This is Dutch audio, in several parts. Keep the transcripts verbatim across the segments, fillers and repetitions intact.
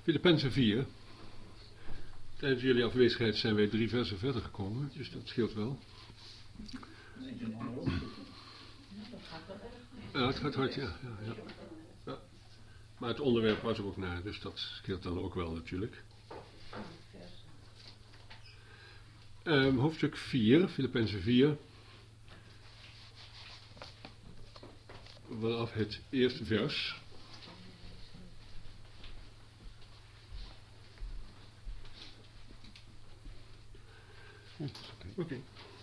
Filippenzen vier. Tijdens jullie afwezigheid zijn wij drie versen verder gekomen, dus dat scheelt wel. Ja, het gaat hard, ja. ja, ja. ja. Maar het onderwerp was er ook naar, dus dat scheelt dan ook wel natuurlijk. Um, hoofdstuk vier, Filippenzen vier. Vanaf het eerste vers. Oké. Okay.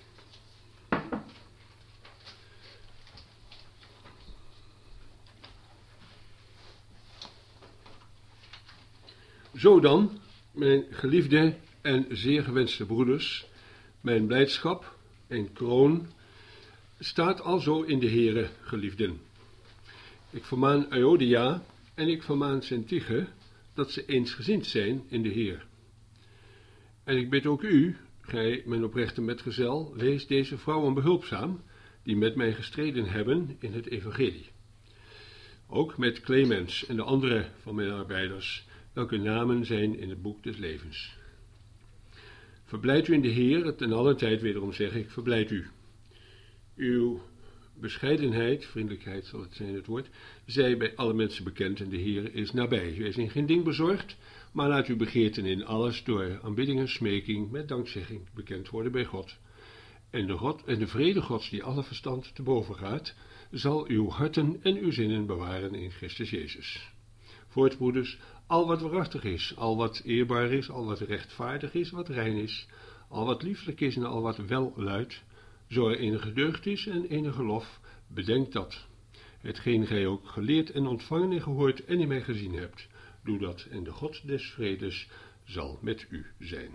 Zo dan, mijn geliefde en zeer gewenste broeders, mijn blijdschap en kroon staat alzo in de Heere, geliefden. Ik vermaan Euodia en ik vermaan Syntyche dat ze eensgezind zijn in de Heer. En ik bid ook u, gij, mijn oprechte metgezel, wees deze vrouwen behulpzaam, die met mij gestreden hebben in het evangelie. Ook met Clemens en de andere van mijn arbeiders, welke namen zijn in het boek des levens. Verblijd u in de Heer, ten allen tijd wederom zeg ik, verblijd u. Uw bescheidenheid, vriendelijkheid zal het zijn het woord, zij bij alle mensen bekend en de Heer is nabij. Wees in geen ding bezorgd, maar laat uw begeerten in alles door aanbidding en smeking met dankzegging bekend worden bij God. En de, God, en de vrede Gods die alle verstand te boven gaat, zal uw harten en uw zinnen bewaren in Christus Jezus. Voortbroeders, al wat waarachtig is, al wat eerbaar is, al wat rechtvaardig is, wat rein is, al wat lieflijk is en al wat welluidt, zo er enige deugd is en enige lof, bedenk dat. Hetgeen gij ook geleerd en ontvangen en gehoord en in mij gezien hebt, doe dat en de God des vredes zal met u zijn.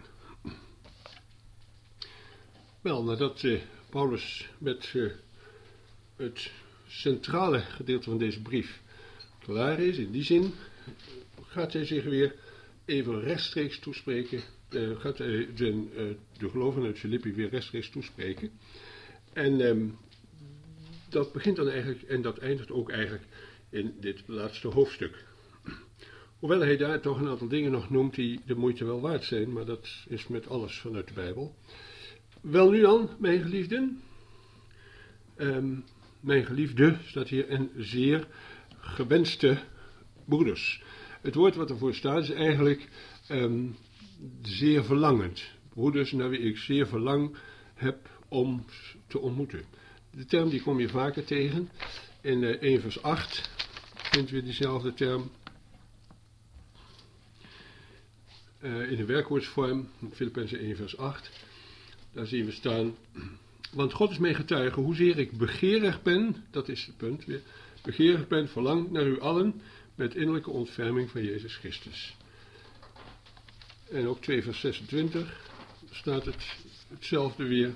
Wel, nadat uh, Paulus met uh, het centrale gedeelte van deze brief klaar is, in die zin gaat hij zich weer even rechtstreeks toespreken, uh, gaat hij de, uh, de gelovigen uit Filippi weer rechtstreeks toespreken. En um, dat begint dan eigenlijk, en dat eindigt ook eigenlijk in dit laatste hoofdstuk. Hoewel hij daar toch een aantal dingen nog noemt die de moeite wel waard zijn, maar dat is met alles vanuit de Bijbel. Wel nu dan, mijn geliefden. Um, mijn geliefde staat hier en zeer gewenste broeders. Het woord wat ervoor staat is eigenlijk um, zeer verlangend. Broeders naar wie ik zeer verlang heb om te ontmoeten. De term die kom je vaker tegen. In uh, één vers acht vindt u diezelfde term. Uh, in de werkwoordsvorm, Filippenzen één vers acht. Daar zien we staan. Want God is mijn getuige, hoezeer ik begeerig ben, dat is het punt weer, begeerig ben, verlang naar u allen, met innerlijke ontferming van Jezus Christus. En ook twee vers zesentwintig staat het hetzelfde weer.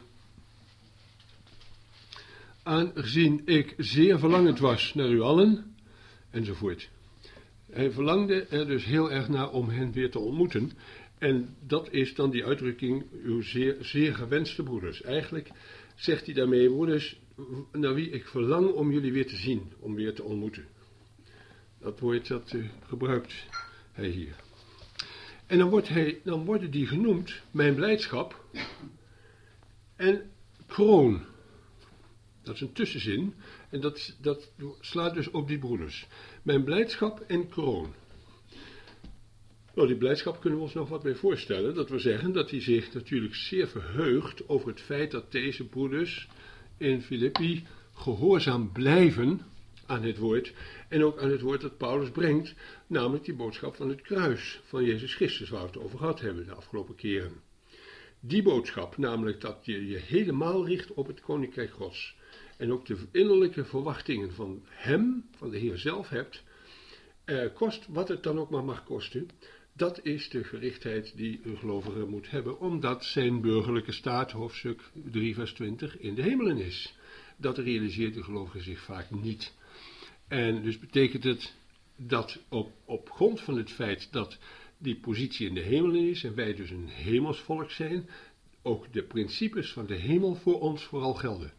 Aangezien ik zeer verlangend was naar u allen, enzovoort. Hij verlangde er dus heel erg naar om hen weer te ontmoeten. En dat is dan die uitdrukking, uw zeer, zeer gewenste broeders. Eigenlijk zegt hij daarmee, broeders, naar wie ik verlang om jullie weer te zien, om weer te ontmoeten. Dat woord dat uh, gebruikt hij hier. En dan, wordt hij, dan worden die genoemd, mijn blijdschap en kroon. Dat is een tussenzin en dat, dat slaat dus op die broeders. Mijn blijdschap en kroon. Nou, die blijdschap kunnen we ons nog wat mee voorstellen. Dat we zeggen dat hij zich natuurlijk zeer verheugt over het feit dat deze broeders in Filippi gehoorzaam blijven aan het woord. En ook aan het woord dat Paulus brengt, namelijk die boodschap van het kruis van Jezus Christus, waar we het over gehad hebben de afgelopen keren. Die boodschap, namelijk dat je je helemaal richt op het koninkrijk Gods. En ook de innerlijke verwachtingen van hem, van de Heer zelf hebt, eh, kost wat het dan ook maar mag kosten. Dat is de gerichtheid die een gelovige moet hebben, omdat zijn burgerlijke staat, hoofdstuk drie vers twintig, in de hemelen is. Dat realiseert de gelovige zich vaak niet. En dus betekent het dat op, op grond van het feit dat die positie in de hemelen is, en wij dus een hemelsvolk zijn, ook de principes van de hemel voor ons vooral gelden.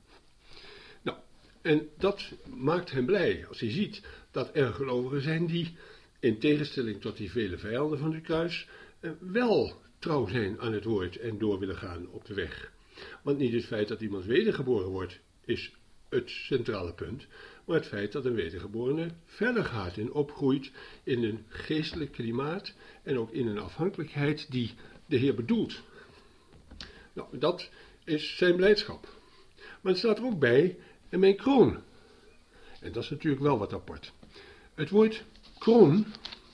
Nou, en dat maakt hem blij als hij ziet dat er gelovigen zijn die in tegenstelling tot die vele vijanden van het kruis, uh, wel trouw zijn aan het woord en door willen gaan op de weg. Want niet het feit dat iemand wedergeboren wordt, is het centrale punt, maar het feit dat een wedergeborene verder gaat en opgroeit in een geestelijk klimaat en ook in een afhankelijkheid die de Heer bedoelt. Nou, dat is zijn blijdschap. Maar het staat er ook bij, en mijn kroon. En dat is natuurlijk wel wat apart. Het woord kroon,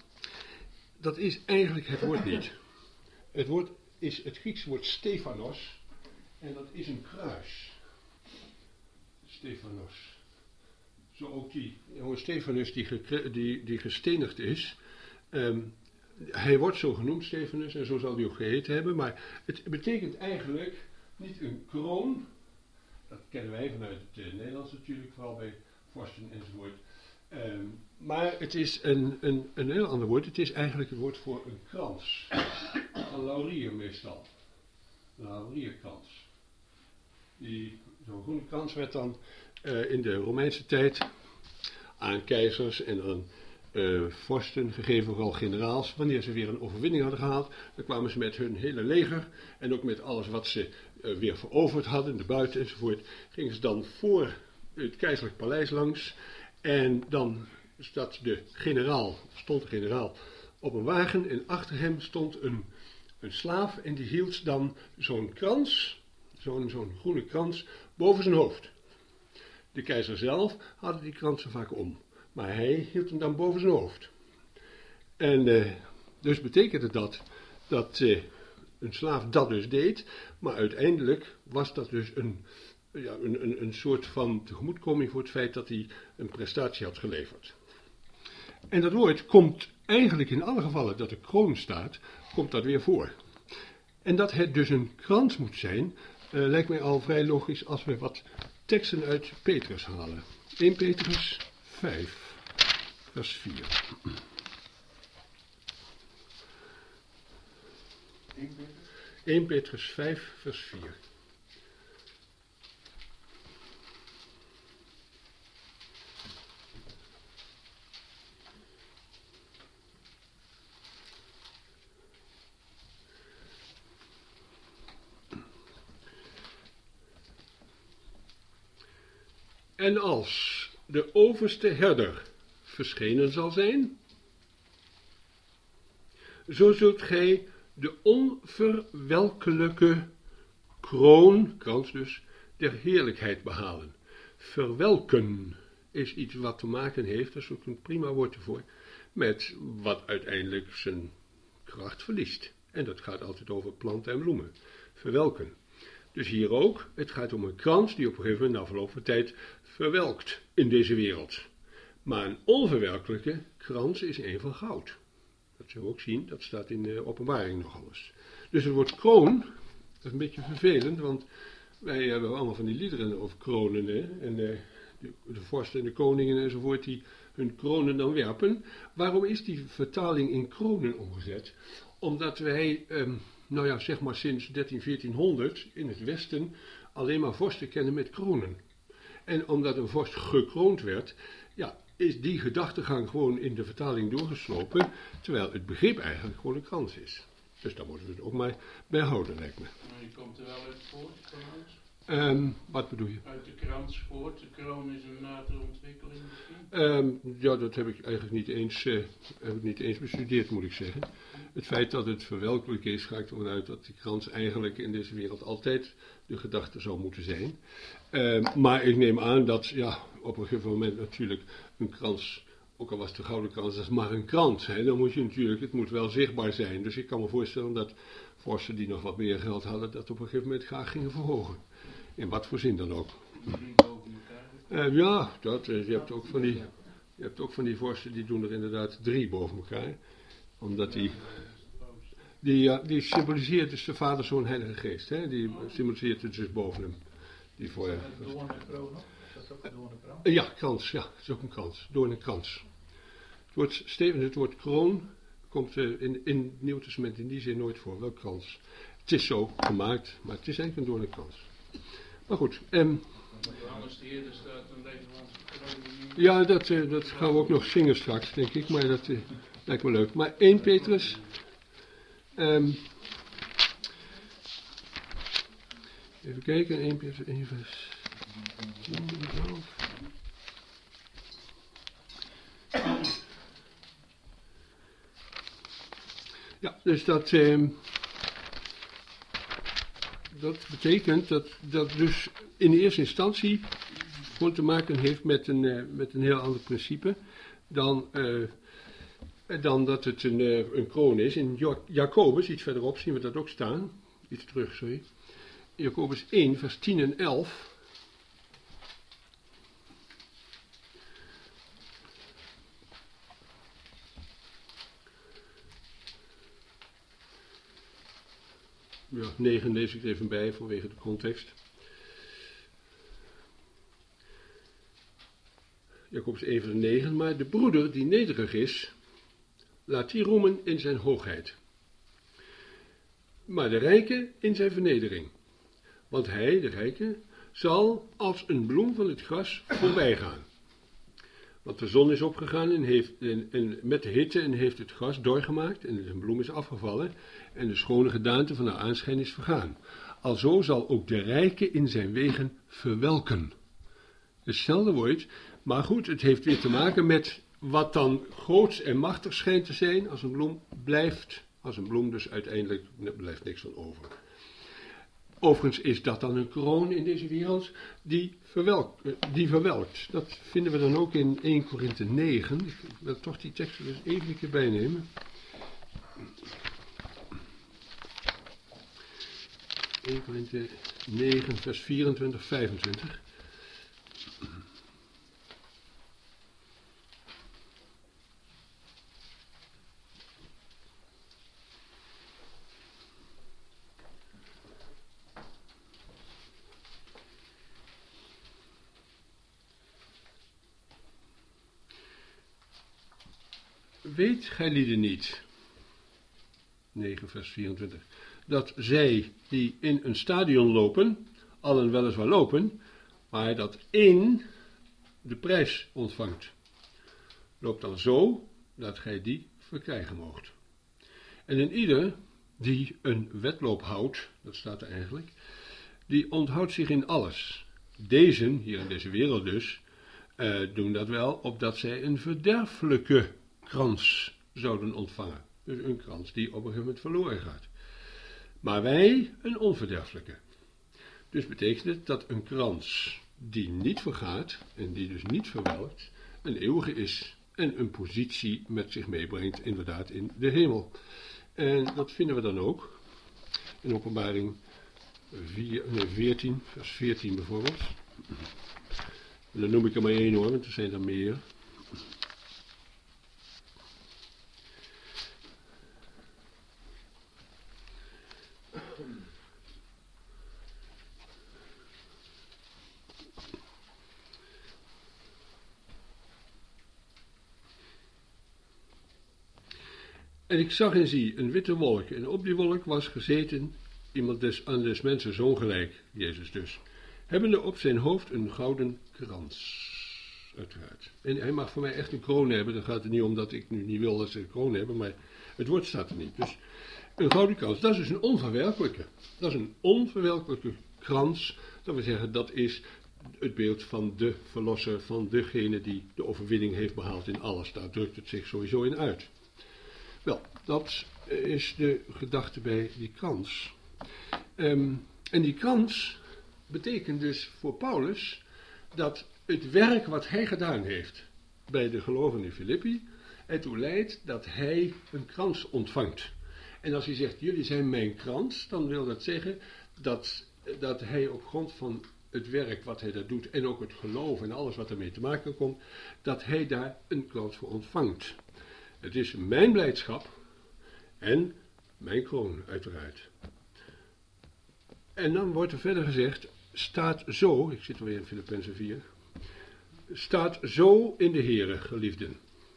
dat is eigenlijk het woord niet. Het woord is het Griekse woord Stephanos, en dat is een kruis. Stephanos. Zo ook die jonge Stephanus die, ge, die, die gestenigd is. Um, hij wordt zo genoemd, Stephanus, en zo zal hij ook geheten hebben. Maar het betekent eigenlijk niet een kroon. Dat kennen wij vanuit het uh, Nederlands natuurlijk, vooral bij vorsten enzovoort. Um, maar het is een, een, een heel ander woord. Het is eigenlijk het woord voor een krans. Een laurier meestal. Een laurierkrans. Die, zo'n groene krans werd dan uh, in de Romeinse tijd aan keizers en aan uh, vorsten gegeven, vooral generaals. Wanneer ze weer een overwinning hadden gehaald, dan kwamen ze met hun hele leger en ook met alles wat ze uh, weer veroverd hadden, de buiten enzovoort, gingen ze dan voor het keizerlijk paleis langs en dan staat de generaal, stond de generaal op een wagen en achter hem stond een, een slaaf en die hield dan zo'n krans, zo'n, zo'n groene krans, boven zijn hoofd. De keizer zelf had die kransen vaak om, maar hij hield hem dan boven zijn hoofd. En uh, dus betekende dat dat uh, een slaaf dat dus deed, maar uiteindelijk was dat dus een, ja, een, een, een soort van tegemoetkoming voor het feit dat hij een prestatie had geleverd. En dat woord komt eigenlijk in alle gevallen dat de kroon staat, komt dat weer voor. En dat het dus een krans moet zijn, uh, lijkt mij al vrij logisch als we wat teksten uit Petrus halen. Eerste Petrus vijf, vers vier. Eerste Petrus vijf, vers vier. En als de overste herder verschenen zal zijn, zo zult gij de onverwelkelijke kroon, krans dus, der heerlijkheid behalen. Verwelken is iets wat te maken heeft, dat is ook een prima woord ervoor, met wat uiteindelijk zijn kracht verliest. En dat gaat altijd over planten en bloemen. Verwelken. Dus hier ook, het gaat om een krans die op een gegeven moment na verloop van tijd verwelkt in deze wereld. Maar een onverwelkelijke krans is een van goud. Dat zullen we ook zien, dat staat in de Openbaring nog alles. Dus het woord kroon, dat is een beetje vervelend, want wij hebben allemaal van die liederen over kronen, hè? En de, de, de vorsten en de koningen enzovoort die hun kronen dan werpen. Waarom is die vertaling in kronen omgezet? Omdat wij, um, nou ja, zeg maar sinds dertien viertienhonderd in het Westen alleen maar vorsten kennen met kronen. En omdat een vorst gekroond werd, ja, is die gedachtegang gewoon in de vertaling doorgeslopen, terwijl het begrip eigenlijk gewoon een krans is. Dus daar moeten we het ook maar bij houden, lijkt me. Maar je komt er wel uit voort, trouwens? Um, wat bedoel je? Uit de krans voort, de kroon is een latere ontwikkeling misschien? Um, ja, dat heb ik eigenlijk niet eens, uh, heb ik niet eens bestudeerd, moet ik zeggen. Het feit dat het verwelkelijk is, ga ik ervan uit dat die krans eigenlijk in deze wereld altijd de gedachte zou moeten zijn. Uh, maar ik neem aan dat, ja, op een gegeven moment natuurlijk een krans, ook al was het de gouden krans, dat is maar een krans. Hè. Dan moet je natuurlijk, het moet wel zichtbaar zijn. Dus ik kan me voorstellen dat vorsten die nog wat meer geld hadden, dat op een gegeven moment graag gingen verhogen. In wat voor zin dan ook. Misschien boven elkaar? Uh, ja, dat, uh, je hebt ook van die, je hebt ook van die vorsten die doen er inderdaad drie boven elkaar. Omdat die, die, ja, die symboliseert dus de Vader, Zoon, Heilige Geest. Hè? Die symboliseert het dus boven hem. Die voor, uh, Doornenkroon, is dat ook een doornenkroon? uh, ja, krans, ja, dat is ook een krans. Doornenkrans. Het woord, Steven, het woord kroon komt uh, in, in het Nieuw Testament in die zin nooit voor. Wel krans. Het is zo gemaakt, maar het is eigenlijk een doornenkrans. Maar goed. Um, Johannes de Eerder staat een Nederlandse kroon. ja, dat, uh, dat gaan we ook nog zingen straks, denk ik. Maar dat, uh, lijkt me leuk. Maar één Petrus. Um, even kijken, één Petrus één vers tien, twaalf. Ja, dus dat, eh, dat betekent dat dat dus in de eerste instantie gewoon te maken heeft met een, uh, met een heel ander principe dan, uh, dan dat het een, uh, een kroon is. In jo- Jacobus, iets verderop zien we dat ook staan, iets terug, sorry. Jacobus één, vers tien en elf. Ja, negen lees ik er even bij vanwege de context. Jacobus één vers negen, maar de broeder die nederig is, laat die roemen in zijn hoogheid. Maar de rijke in zijn vernedering. Want hij, de rijke, zal als een bloem van het gras voorbij gaan. Want de zon is opgegaan en, heeft, en, en met de hitte en heeft het gras doorgemaakt en zijn bloem is afgevallen en de schone gedaante van haar aanschijn is vergaan. Alzo zal ook de rijke in zijn wegen verwelken. Hetzelfde woord, maar goed, het heeft weer te maken met wat dan groots en machtig schijnt te zijn als een bloem blijft, als een bloem dus uiteindelijk er blijft niks van over. Overigens is dat dan een kroon in deze wereld die, verwelk, die verwelkt. Dat vinden we dan ook in één Korinthe negen. Ik wil toch die tekst er dus even een keer bijnemen. één Korinthe negen, vers vierentwintig, vijfentwintig. Weet gijlieden niet, negen vers vierentwintig, dat zij die in een stadion lopen, allen weliswaar lopen, maar dat één de prijs ontvangt. Loopt dan zo, dat gij die verkrijgen moogt. En in ieder die een wedloop houdt, dat staat er eigenlijk, die onthoudt zich in alles. Deze, hier in deze wereld dus, uh, doen dat wel, opdat zij een verderfelijke krans zouden ontvangen. Dus een krans die op een gegeven moment verloren gaat. Maar wij een onverderfelijke. Dus betekent het dat een krans die niet vergaat en die dus niet verwelkt, een eeuwige is en een positie met zich meebrengt, inderdaad in de hemel. En dat vinden we dan ook in Openbaring vier, nee, veertien, vers veertien bijvoorbeeld. En dan noem ik er maar één hoor, want er zijn er meer. En ik zag en zie een witte wolk, en op die wolk was gezeten iemand des, aan des mensen zoon gelijk, Jezus dus, hebbende op zijn hoofd een gouden krans, uiteraard. En hij mag voor mij echt een kroon hebben, dan gaat het niet om dat ik nu niet wil dat ze een kroon hebben, maar het woord staat er niet. Dus een gouden krans, dat is dus een onverwerkelijke, dat is een onverwerkelijke krans, dat wil zeggen, dat is het beeld van de verlosser, van degene die de overwinning heeft behaald in alles, daar drukt het zich sowieso in uit. Wel, dat is de gedachte bij die krans. Um, en die krans betekent dus voor Paulus dat het werk wat hij gedaan heeft bij de gelovigen in Filippi ertoe leidt dat hij een krans ontvangt. En als hij zegt, jullie zijn mijn krans, dan wil dat zeggen dat, dat hij op grond van het werk wat hij daar doet en ook het geloof en alles wat ermee te maken komt, dat hij daar een krans voor ontvangt. Het is mijn blijdschap en mijn kroon, uiteraard. En dan wordt er verder gezegd, staat zo, ik zit alweer in Filippenzen vier, staat zo in de Here, geliefden.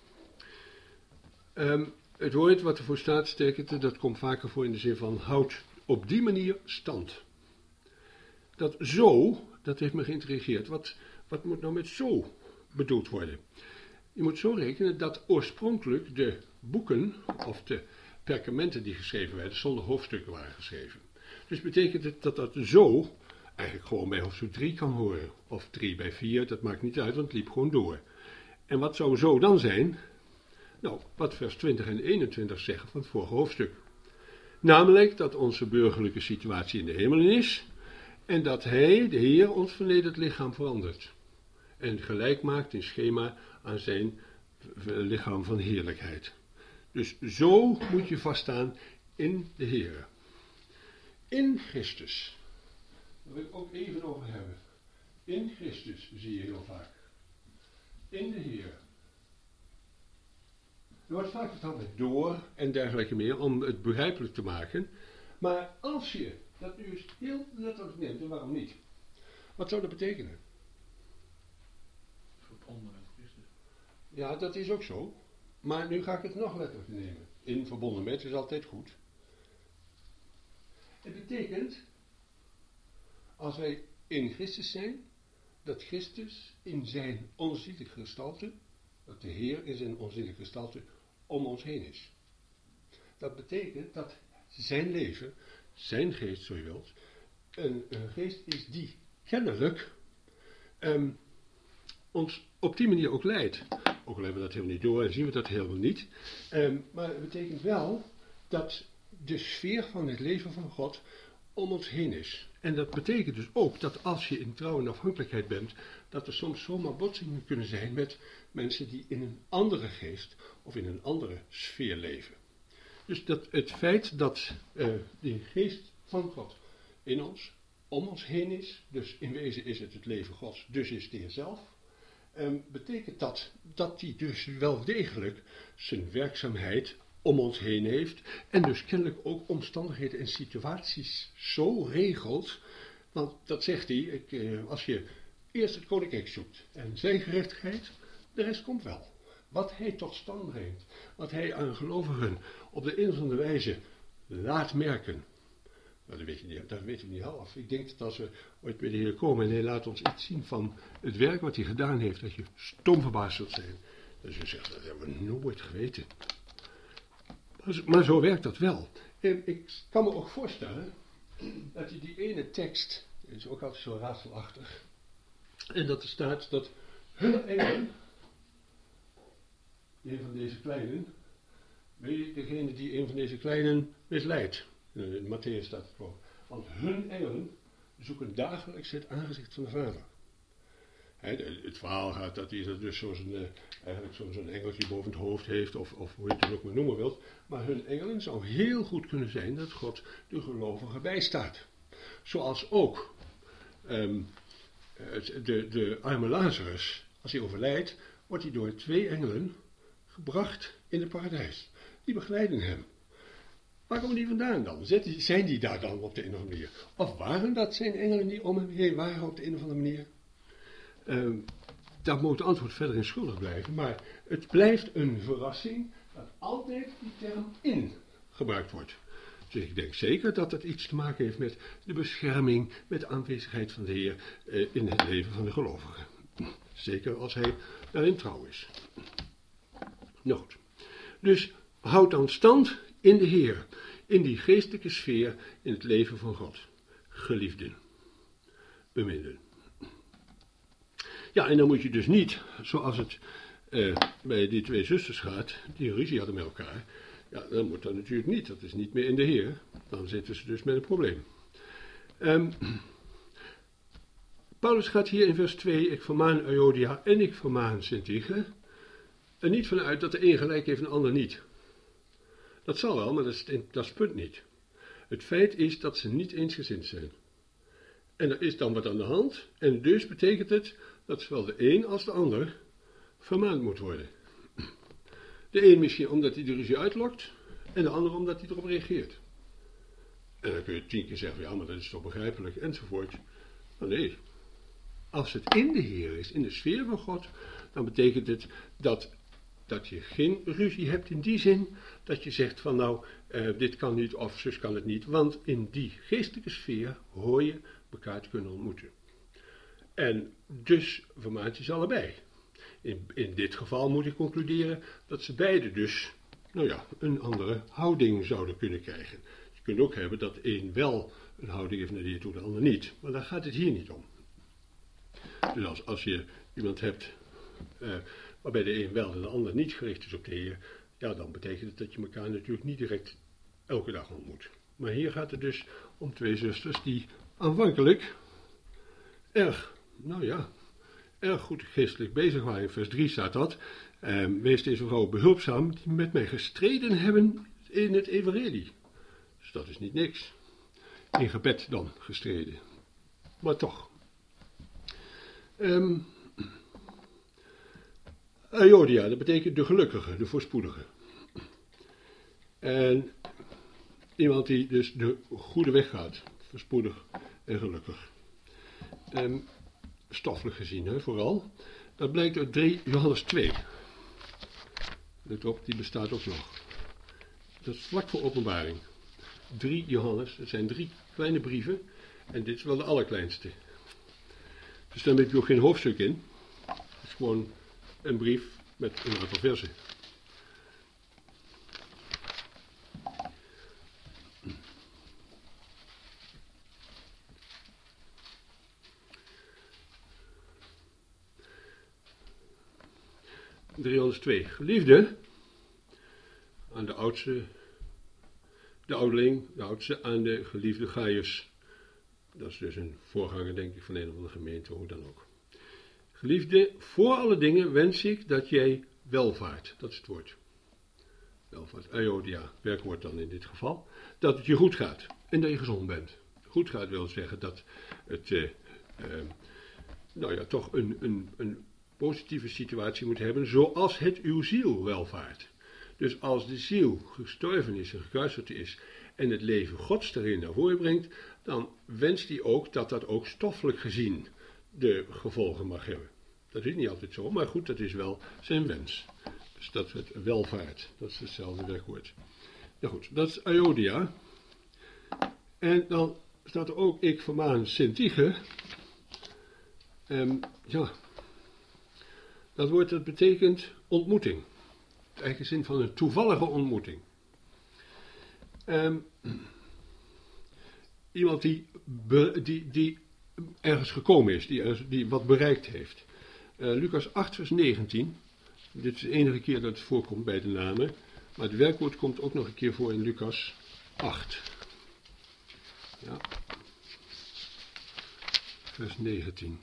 Um, het woord wat ervoor staat, sterkte, dat komt vaker voor in de zin van, houd op die manier stand. Dat zo, dat heeft me geïntrigeerd. Wat, wat moet nou met zo bedoeld worden? Je moet zo rekenen dat oorspronkelijk de boeken of de perkamenten die geschreven werden zonder hoofdstukken waren geschreven. Dus betekent het dat dat zo eigenlijk gewoon bij hoofdstuk drie kan horen. Of drie bij vier, dat maakt niet uit, want het liep gewoon door. En wat zou zo dan zijn? Nou, wat vers twintig en eenentwintig zeggen van het vorige hoofdstuk. Namelijk dat onze burgerlijke situatie in de hemelen is en dat Hij, de Heer, ons vernederd lichaam verandert. En gelijk maakt in schema aan zijn lichaam van heerlijkheid. Dus zo moet je vaststaan in de Heer. In Christus. Daar wil ik ook even over hebben. In Christus zie je heel vaak. In de Heer. Er wordt vaak vertaald met door en dergelijke meer om het begrijpelijk te maken. Maar als je dat nu eens heel letterlijk neemt, en waarom niet? Wat zou dat betekenen? Verbonden met Christus. Ja, dat is ook zo. Maar nu ga ik het nog letterlijk nemen. In verbonden met is altijd goed. Het betekent, als wij in Christus zijn, dat Christus in zijn onzichtelijke gestalte, dat de Heer in zijn onzichtelijke gestalte om ons heen is. Dat betekent dat zijn leven, zijn geest, zo je wilt, een, een geest is die kennelijk um, ons op die manier ook leidt. Ook al hebben we dat helemaal niet door en zien we dat helemaal niet. Um, maar het betekent wel dat de sfeer van het leven van God om ons heen is. En dat betekent dus ook dat als je in trouw en afhankelijkheid bent, dat er soms zomaar botsingen kunnen zijn met mensen die in een andere geest of in een andere sfeer leven. Dus dat het feit dat uh, die geest van God in ons, om ons heen is, dus in wezen is het het leven Gods, dus is het Heer zelf, um, betekent dat dat die dus wel degelijk zijn werkzaamheid om ons heen heeft en dus kennelijk ook omstandigheden en situaties zo regelt, want dat zegt hij, ik, uh, als je eerst het koninkrijk zoekt en zijn gerechtigheid, de rest komt wel. Wat hij tot stand brengt, wat hij aan gelovigen op de een of andere wijze laat merken. Nou, dat weet je niet, dat weten we niet half. Ik denk dat als we ooit bij de Heer komen en hij laat ons iets zien van het werk wat hij gedaan heeft, dat je stom verbaasd zult zijn. Dus je zegt, dat hebben we nooit geweten. Maar, maar zo werkt dat wel. En ik kan me ook voorstellen dat je die ene tekst, dat is ook altijd zo raadselachtig, en dat er staat dat hun engelen, een van deze kleinen, weet je, degene die een van deze kleinen misleidt. In Matthäus staat het gewoon. Want hun engelen zoeken dagelijks het aangezicht van de Vader. He, het verhaal gaat dat hij dus zo'n, uh, eigenlijk zo'n, zo'n engeltje boven het hoofd heeft, of, of hoe je het dan ook maar noemen wilt. Maar hun engelen zou heel goed kunnen zijn dat God de gelovigen bijstaat. Zoals ook um, de, de arme Lazarus, als hij overlijdt, wordt hij door twee engelen gebracht in het paradijs. Die begeleiden hem. Waar komen die vandaan dan? Zijn die daar dan op de een of andere manier? Of waren dat zijn engelen die om hem heen waren op de een of andere manier? Uh, daar moet het antwoord verder in schuldig blijven. Maar het blijft een verrassing dat altijd die term in gebruikt wordt. Dus ik denk zeker dat dat iets te maken heeft met de bescherming, met de aanwezigheid van de Heer uh, in het leven van de gelovigen. Zeker als hij daarin trouw is. Nou goed. Dus houd dan stand in de Heer, in die geestelijke sfeer in het leven van God. Geliefden, beminden. Ja, en dan moet je dus niet, zoals het uh, bij die twee zusters gaat, die ruzie hadden met elkaar. Ja, dan moet dat natuurlijk niet. Dat is niet meer in de Heer. Dan zitten ze dus met een probleem. Um, Paulus gaat hier in vers twee, ik vermaan Euodia en ik vermaan Syntyche. Er niet vanuit dat de een gelijk heeft en de ander niet. Dat zal wel, maar dat is, dat is het punt niet. Het feit is dat ze niet eensgezind zijn. En er is dan wat aan de hand. En dus betekent het dat zowel de een als de ander vermaand moet worden. De een misschien omdat hij de ruzie uitlokt. En de ander omdat hij erop reageert. En dan kun je tien keer zeggen, ja maar dat is toch begrijpelijk enzovoort. Maar nee. Als het in de Heer is, in de sfeer van God, dan betekent het dat, dat je geen ruzie hebt in die zin dat je zegt van nou, uh, dit kan niet of zus kan het niet. Want in die geestelijke sfeer hoor je elkaar te kunnen ontmoeten. En dus vermaant je ze allebei. in, in dit geval moet ik concluderen dat ze beide dus, nou ja, een andere houding zouden kunnen krijgen. Je kunt ook hebben dat één wel een houding heeft naar de Heer toe, de ander niet. Maar daar gaat het hier niet om. Dus als, als je iemand hebt uh, waarbij de een wel en de ander niet gericht is op de Heer, ja, dan betekent het dat je elkaar natuurlijk niet direct elke dag ontmoet. Maar hier gaat het dus om twee zusters die aanvankelijk erg, nou ja, erg goed geestelijk bezig waren. In vers drie staat dat. Eh, wees deze vrouw behulpzaam die met mij gestreden hebben in het evangelie. Dus dat is niet niks. In gebed dan gestreden. Maar toch. Um, Aiodia, dat betekent de gelukkige, de voorspoedige. En iemand die dus de goede weg gaat. Voorspoedig en gelukkig. Um, stoffelijk gezien, hè, vooral. Dat blijkt uit drie Johannes twee. Let op, die bestaat ook nog. Dat is vlak voor openbaring. drie Johannes, dat zijn drie kleine brieven. En dit is wel de allerkleinste. Dus daar heb je ook geen hoofdstuk in. Het is gewoon een brief met een aantal versen. driehonderdtwee. Geliefde, aan de oudste, de ouderling, de oudste, aan de geliefde Gaius. Dat is dus een voorganger, denk ik, van een of andere gemeente, hoe dan ook. Geliefde, voor alle dingen wens ik dat jij welvaart, dat is het woord. Welvaart, aiodia, werkwoord dan in dit geval. Dat het je goed gaat en dat je gezond bent. Goed gaat wil zeggen dat het, uh, uh, nou ja, toch een, een, een positieve situatie moet hebben, zoals het uw ziel welvaart. Dus als de ziel gestorven is en gekruisigd is en het leven Gods daarin naar voren brengt, dan wenst hij ook dat dat ook stoffelijk gezien de gevolgen mag hebben. Dat is niet altijd zo, maar goed, dat is wel zijn wens. Dus dat het welvaart, dat is hetzelfde werkwoord. Nou goed, dat is aiodia. En dan staat er ook, ik vermaan Syntyche. Um, ja, dat woord dat betekent ontmoeting. De eigen zin van een toevallige ontmoeting. Um, iemand die, be, die, die ergens gekomen is, die, ergens, die wat bereikt heeft. Uh, Lucas acht vers negentien. Dit is de enige keer dat het voorkomt bij de namen. Maar het werkwoord komt ook nog een keer voor in Lucas acht. Ja. Vers negentien.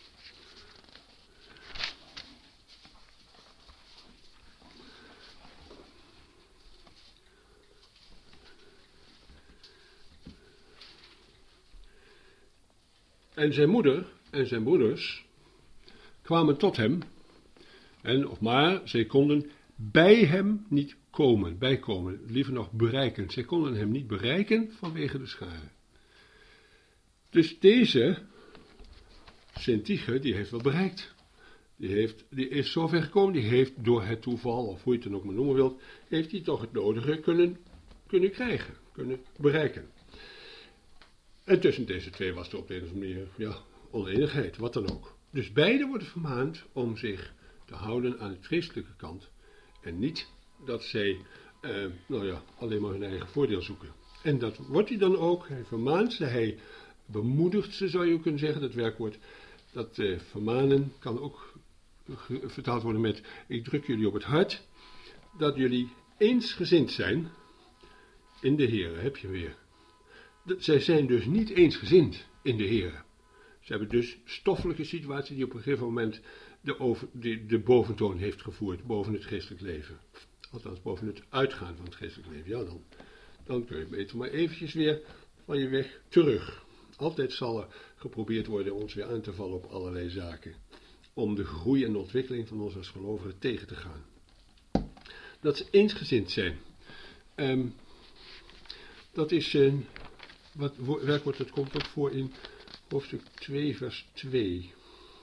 En zijn moeder en zijn broeders kwamen tot hem, en, of maar zij konden bij hem niet komen, bijkomen, liever nog bereiken. Zij konden hem niet bereiken vanwege de scharen. Dus deze Syntyche, die heeft wel bereikt. Die, heeft, die is zo ver gekomen, die heeft door het toeval, of hoe je het dan ook maar noemen wilt, heeft hij toch het nodige kunnen, kunnen krijgen, kunnen bereiken. En tussen deze twee was er op de een of andere manier, ja, oneenigheid, wat dan ook. Dus beide worden vermaand om zich te houden aan de geestelijke kant. En niet dat zij, eh, nou ja, alleen maar hun eigen voordeel zoeken. En dat wordt hij dan ook, hij vermaant ze, hij bemoedigt ze, zou je ook kunnen zeggen, dat werkwoord. Dat eh, vermanen kan ook ge- vertaald worden met, ik druk jullie op het hart, dat jullie eensgezind zijn in de Heer, heb je weer. Zij zijn dus niet eensgezind in de Heer. Ze hebben dus stoffelijke situatie die op een gegeven moment de, over, de, de boventoon heeft gevoerd, boven het geestelijk leven. Althans, boven het uitgaan van het geestelijk leven. Ja, dan, dan kun je beter maar eventjes weer van je weg terug. Altijd zal er geprobeerd worden ons weer aan te vallen op allerlei zaken. Om de groei en de ontwikkeling van ons als gelovigen tegen te gaan. Dat ze eensgezind zijn. Um, dat is een... Wat werkwoord, dat komt ook voor in hoofdstuk twee, vers twee.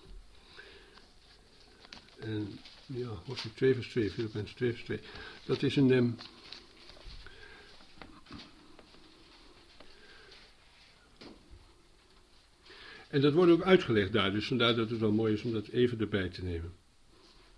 En, ja, hoofdstuk twee, vers twee, Filippenzen twee, vers twee. Dat is een... Um, en dat wordt ook uitgelegd daar, dus vandaar dat het wel mooi is om dat even erbij te nemen.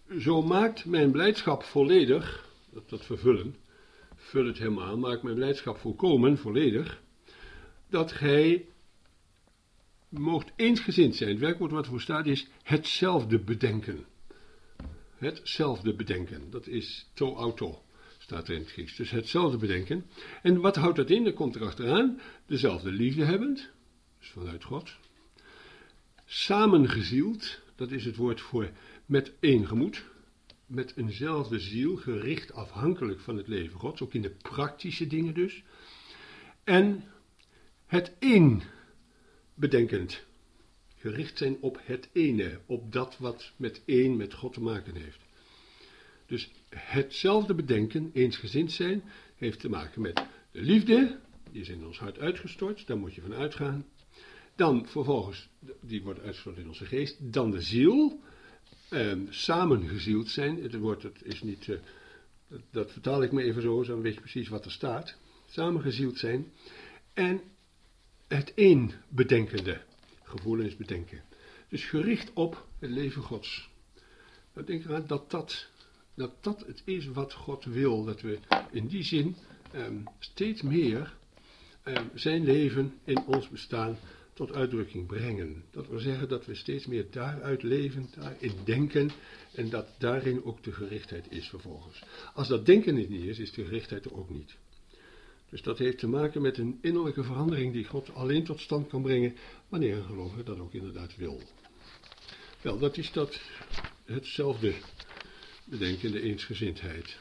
zo maakt mijn blijdschap volledig, dat, dat vervullen, vul het helemaal, maakt mijn blijdschap volkomen, volledig, dat gij moogt eensgezind zijn. Het werkwoord wat ervoor staat is hetzelfde bedenken. Hetzelfde bedenken, dat is to auto, staat er in het Grieks. Dus hetzelfde bedenken. En wat houdt dat in? Dan komt er achteraan, dezelfde liefde hebbend, dus vanuit God. Samengezield, dat is het woord voor met één gemoed, met eenzelfde ziel, gericht afhankelijk van het leven Gods, ook in de praktische dingen dus. En het één bedenkend, gericht zijn op het ene, op dat wat met één, met God te maken heeft. Dus hetzelfde bedenken, eensgezind zijn, heeft te maken met de liefde, die is in ons hart uitgestort, daar moet je van uitgaan. Dan vervolgens, die wordt uitgestort in onze geest, dan de ziel, eh, samengezield zijn, het woord dat is niet, eh, dat, dat vertaal ik me even zo, dan weet je precies wat er staat, samengezield zijn, en het één bedenkende, gevoelens bedenken. Dus gericht op het leven Gods. Nou, denk eraan dat dat, dat dat het is wat God wil, dat we in die zin um, steeds meer um, zijn leven in ons bestaan tot uitdrukking brengen. Dat wil zeggen dat we steeds meer daaruit leven, daarin denken en dat daarin ook de gerichtheid is vervolgens. Als dat denken niet is, is de gerichtheid er ook niet. Dus dat heeft te maken met een innerlijke verandering die God alleen tot stand kan brengen wanneer een gelovige dat ook inderdaad wil. Wel, dat is dat hetzelfde bedenken, de eensgezindheid.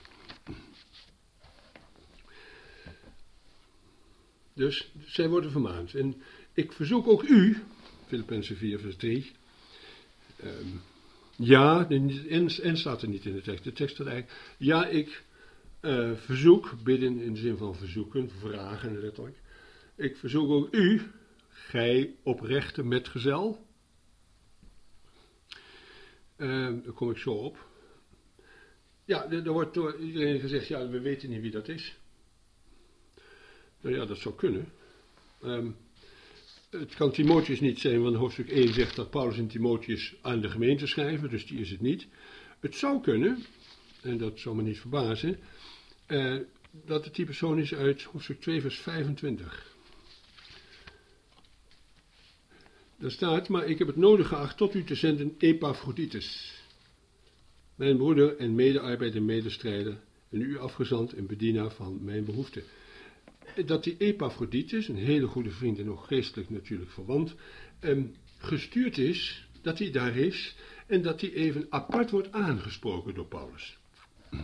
Dus zij worden vermaand. En ik verzoek ook u, Filippenzen vier vers drie, um, ja, en, en staat er niet in de tekst, de tekst staat eigenlijk, ja, ik uh, verzoek, bidden in de zin van verzoeken, vragen letterlijk, ik verzoek ook u, gij oprechte metgezel, uh, daar kom ik zo op. Ja, er, er wordt door iedereen gezegd, ja, we weten niet wie dat is. Nou ja, dat zou kunnen. Um, het kan Timotheus niet zijn, want hoofdstuk één zegt dat Paulus en Timotheus aan de gemeente schrijven, dus die is het niet. Het zou kunnen, en dat zou me niet verbazen, uh, dat het die persoon is uit hoofdstuk twee vers vijfentwintig. Daar staat, maar ik heb het nodig geacht tot u te zenden Epaphroditus, mijn broeder en medearbeider en medestrijder, en u afgezant en bedienaar van mijn behoeften. Dat die Epaphroditus, een hele goede vriend en ook geestelijk natuurlijk verwant, um, gestuurd is, dat hij daar is en dat hij even apart wordt aangesproken door Paulus. Uh,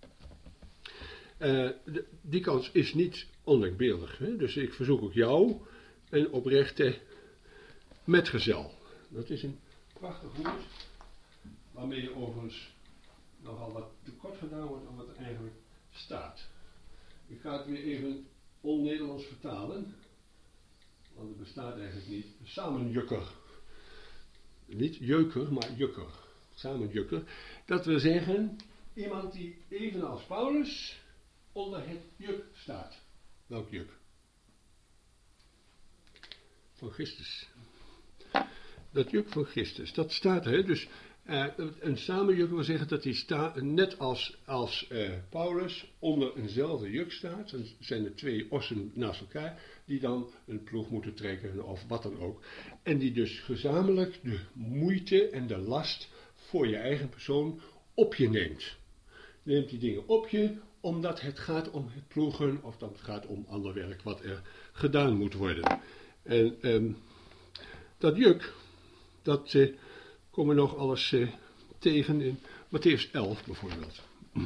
de, die kans is niet ondenkbeeldig, hè? Dus ik verzoek ook jou een oprechte metgezel. Dat is een prachtig woord, waarmee je overigens nogal wat tekort gedaan wordt aan wat er eigenlijk staat. Ik ga het weer even on-Nederlands vertalen, want het bestaat eigenlijk niet. Samenjukker. Niet jeuker, maar jukker. Samenjukker. Dat wil zeggen, iemand die evenals Paulus onder het juk staat. Welk juk? Van Christus. Dat juk van Christus, dat staat er. Dus uh, een samenjuk wil zeggen dat hij sta, net als, als uh, Paulus onder eenzelfde juk staat. Dan zijn er twee ossen naast elkaar die dan een ploeg moeten trekken of wat dan ook. En die dus gezamenlijk de moeite en de last voor je eigen persoon op je neemt. Je neemt die dingen op je omdat het gaat om het ploegen of dat het gaat om ander werk wat er gedaan moet worden. En um, dat juk, dat uh, komen we nog alles uh, tegen in Mattheüs elf bijvoorbeeld.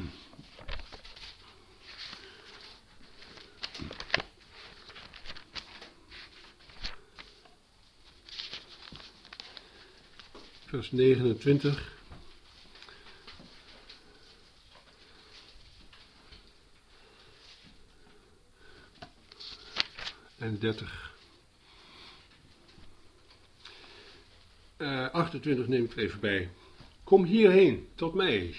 Vers negenentwintig. En dertig. Uh, achtentwintig neem ik er even bij. Kom hierheen, tot mij.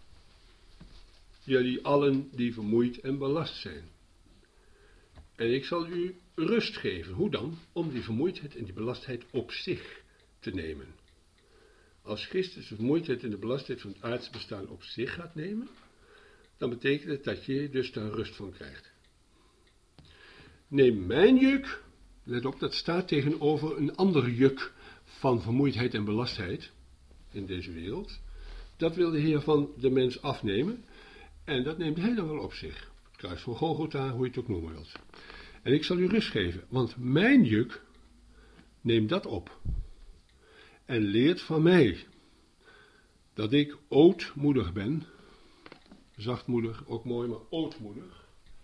Jullie allen die vermoeid en belast zijn. En ik zal u rust geven. Hoe dan? Om die vermoeidheid en die belastheid op zich te nemen. als Christus de vermoeidheid en de belastheid van het aardse bestaan op zich gaat nemen, dan betekent het dat je dus daar rust van krijgt. Neem mijn juk, let op, dat staat tegenover een ander juk van vermoeidheid en belastheid in deze wereld. Dat wil de Heer van de mens afnemen en dat neemt hij dan wel op zich. Het kruis van Golgotha, hoe je het ook noemen wilt. En ik zal u rust geven, want mijn juk, neem dat op en leert van mij dat ik ootmoedig ben, zachtmoedig, ook mooi, maar ootmoedig.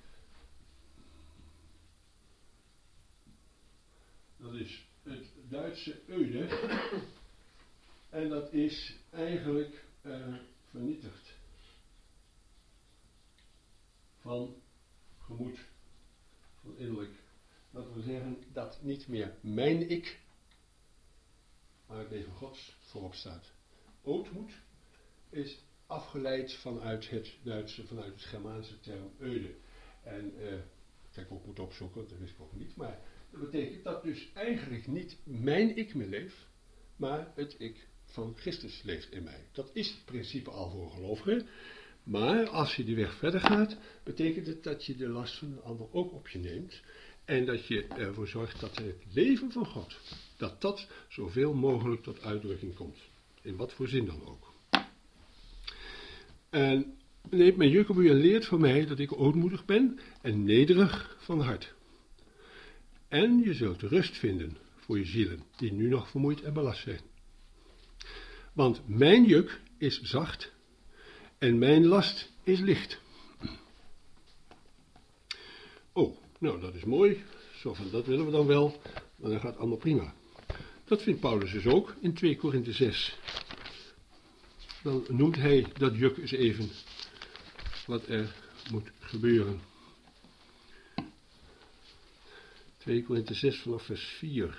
Dat is het Duitse öde en dat is eigenlijk uh, vernietigd van gemoed, van innerlijk. Dat wil zeggen dat niet meer mijn ik, maar het leven Gods voorop staat. Ootmoed is afgeleid vanuit het Duitse, vanuit het Germaanse term öde. En uh, dat ik ook moet opzoeken, dat wist ik ook niet, maar dat betekent dat dus eigenlijk niet mijn ik meer leeft, maar het ik van Christus leeft in mij. Dat is het principe al voor gelovigen, maar als je die weg verder gaat, betekent het dat je de last van een ander ook op je neemt en dat je ervoor zorgt dat het leven van God, dat dat zoveel mogelijk tot uitdrukking komt. In wat voor zin dan ook. En neemt mijn juk op u en leert van mij dat ik ootmoedig ben en nederig van hart. En je zult rust vinden voor je zielen, die nu nog vermoeid en belast zijn. Want mijn juk is zacht en mijn last is licht. Oh, nou dat is mooi. Zo van, dat willen we dan wel, maar dat gaat allemaal prima. Dat vindt Paulus dus ook in twee Korinthe zes. Dan noemt hij dat juk eens even wat er moet gebeuren. twee Korinthe zes vanaf vers vier.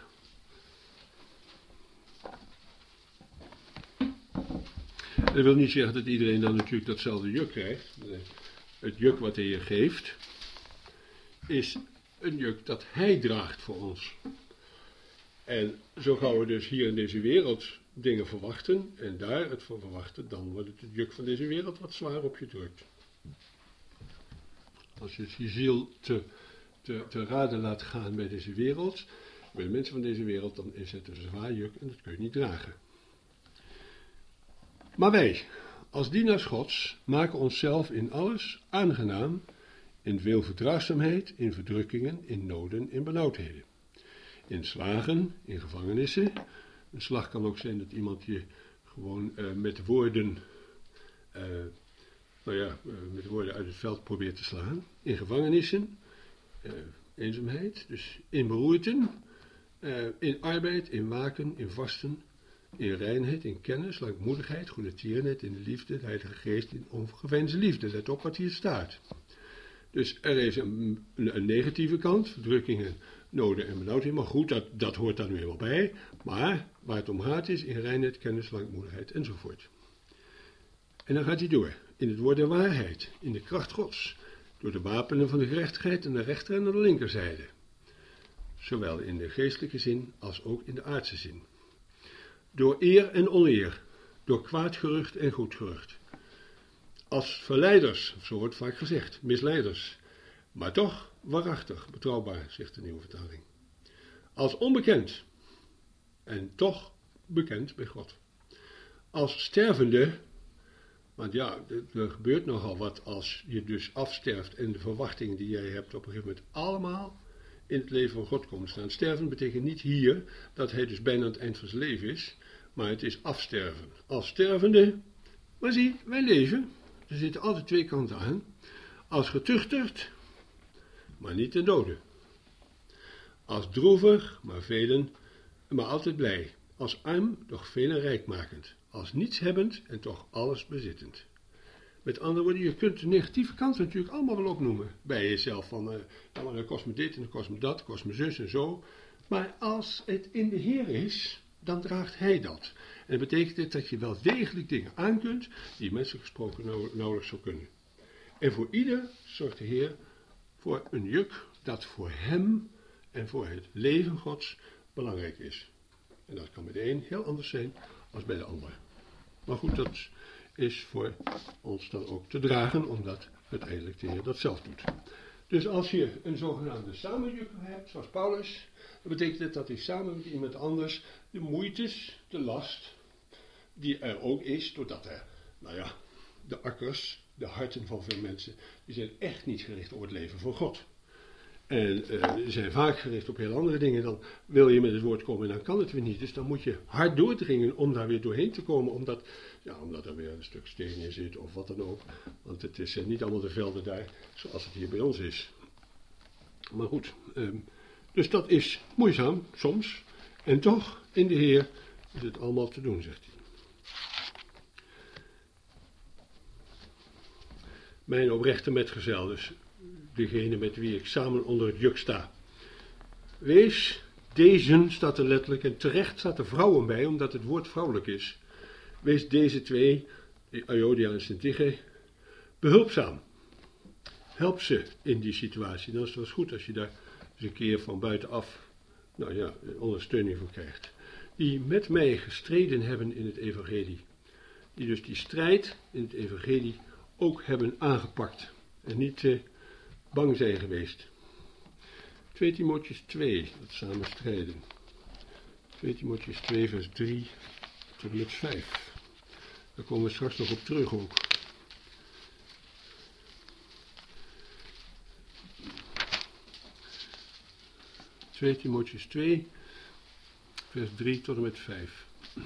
Dat wil niet zeggen dat iedereen dan natuurlijk datzelfde juk krijgt. Het juk wat hij je geeft is een juk dat hij draagt voor ons. En zo gaan we dus hier in deze wereld dingen verwachten en daar het van verwachten, dan wordt het het juk van deze wereld wat zwaar op je drukt. Als je je ziel te, te, te raden laat gaan bij deze wereld, bij de mensen van deze wereld, dan is het een zwaar juk en dat kun je niet dragen. Maar wij, als dienaars Gods, maken onszelf in alles aangenaam, in veel verdraagzaamheid, in verdrukkingen, in noden, in benauwdheden. In slagen, in gevangenissen. Een slag kan ook zijn dat iemand je gewoon uh, met woorden, uh, nou ja, uh, met woorden uit het veld probeert te slaan. In gevangenissen, uh, eenzaamheid, dus in beroerten, uh, in arbeid, in waken, in vasten, in reinheid, in kennis, langmoedigheid, goede tierenheid, in de liefde, de Heilige Geest, in ongeveinsde liefde. Let op wat hier staat. Dus er is een, een, een negatieve kant, verdrukkingen, noden en benauwdheden, maar goed, dat, dat hoort daar nu helemaal bij. Maar waar het om gaat is in reinheid, kennis, langmoedigheid enzovoort. En dan gaat hij door. In het woord der waarheid, in de kracht Gods, door de wapenen van de gerechtigheid aan de rechter en aan de linkerzijde. Zowel in de geestelijke zin als ook in de aardse zin. Door eer en oneer, door kwaad gerucht en goed gerucht. Als verleiders, zo wordt vaak gezegd, misleiders, maar toch waarachtig, betrouwbaar, zegt de nieuwe vertaling. Als onbekend, en toch bekend bij God. Als stervende, want ja, er gebeurt nogal wat als je dus afsterft en de verwachtingen die jij hebt op een gegeven moment allemaal in het leven van God komen staan. Sterven betekent niet hier dat hij dus bijna aan het eind van zijn leven is, maar het is afsterven. Als stervende, maar zie, wij leven, er zitten altijd twee kanten aan. Als getuchterd, maar niet ten dode. Als droevig, maar velen, maar altijd blij. Als arm, doch velen rijkmakend. Als nietshebbend en toch alles bezittend. Met andere woorden, je kunt de negatieve kant natuurlijk allemaal wel opnoemen. Bij jezelf van, uh, nou, dat kost me dit en dat kost me dat, kost me zus en zo. Maar als het in de Heer is, dan draagt Hij dat. En dat betekent dat je wel degelijk dingen aan kunt die menselijk gesproken nou, nauwelijks zou kunnen. En voor ieder zorgt de Heer voor een juk dat voor hem en voor het leven Gods belangrijk is. En dat kan met de een heel anders zijn als bij de ander. Maar goed, dat is voor ons dan ook te dragen, omdat uiteindelijk de Heer dat zelf doet. Dus als je een zogenaamde samenjukker hebt, zoals Paulus, dan betekent het dat hij samen met iemand anders de moeites, de last, die er ook is, doordat er, nou ja, de akkers, de harten van veel mensen, die zijn echt niet gericht op het leven van God. En uh, die zijn vaak gericht op heel andere dingen. Dan wil je met het woord komen en dan kan het weer niet. Dus dan moet je hard doordringen om daar weer doorheen te komen. Omdat, ja, omdat er weer een stuk steen in zit of wat dan ook. Want het is uh, niet allemaal de velden daar zoals het hier bij ons is. Maar goed, um, dus dat is moeizaam soms. En toch, in de Heer is het allemaal te doen, zegt hij. Mijn oprechte metgezel, dus degene met wie ik samen onder het juk sta. Wees, deze staat er letterlijk, en terecht staat er vrouwen bij, omdat het woord vrouwelijk is. Wees deze twee, Euodia en Syntyche, behulpzaam. Help ze in die situatie. Dan is het wel goed als je daar eens een keer van buitenaf, nou ja, ondersteuning voor krijgt. Die met mij gestreden hebben in het evangelie. Die dus die strijd in het evangelie ook hebben aangepakt. En niet eh, bang zijn geweest. twee Timotheüs twee, dat samen strijden. twee Timotheüs twee vers drie tot en met vijf. Daar komen we straks nog op terug ook. twee Timotheüs twee vers drie tot en met vijf.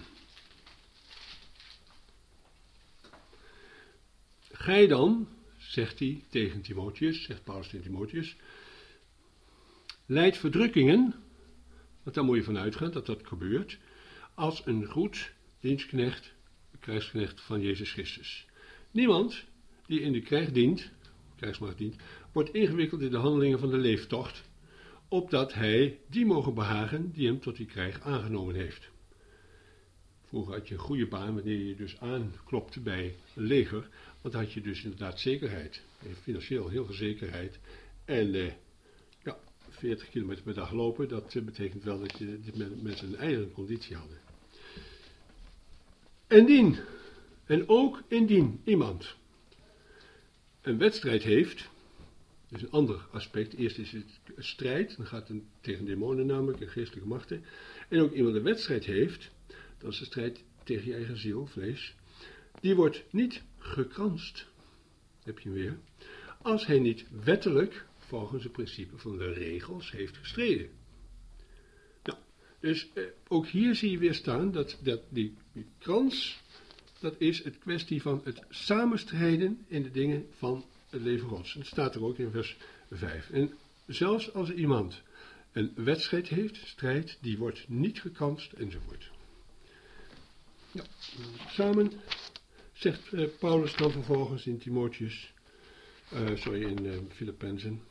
Gij dan, zegt hij tegen Timotheus, zegt Paulus tegen Timotheus, leidt verdrukkingen, want daar moet je van uitgaan dat dat gebeurt, als een goed dienstknecht, krijgsknecht van Jezus Christus. Niemand die in de krijg dient, krijgsmacht dient, wordt ingewikkeld in de handelingen van de leeftocht, opdat hij die mogen behagen die hem tot die krijg aangenomen heeft. Vroeger had je een goede baan wanneer je dus aanklopte bij een leger, want dan had je dus inderdaad zekerheid, financieel heel veel zekerheid. En eh, ja, veertig kilometer per dag lopen, dat eh, betekent wel dat je dit mensen een eigen conditie hadden. Indien, en ook indien iemand een wedstrijd heeft, dus een ander aspect, eerst is het strijd, dan gaat het tegen demonen namelijk en geestelijke machten, en ook iemand een wedstrijd heeft, dat is de strijd tegen je eigen ziel, vlees, die wordt niet gekranst, heb je hem weer, als hij niet wettelijk volgens het principe van de regels heeft gestreden. Nou, dus eh, ook hier zie je weer staan dat, dat die, die krans, dat is het kwestie van het samenstrijden in de dingen van het leven Gods. Dat staat er ook in vers vijf. En zelfs als iemand een wedstrijd heeft, strijd, die wordt niet gekranst enzovoort. Ja, samen zegt uh, Paulus dan vervolgens in Timotheus, uh, sorry, in uh, Filippenzen.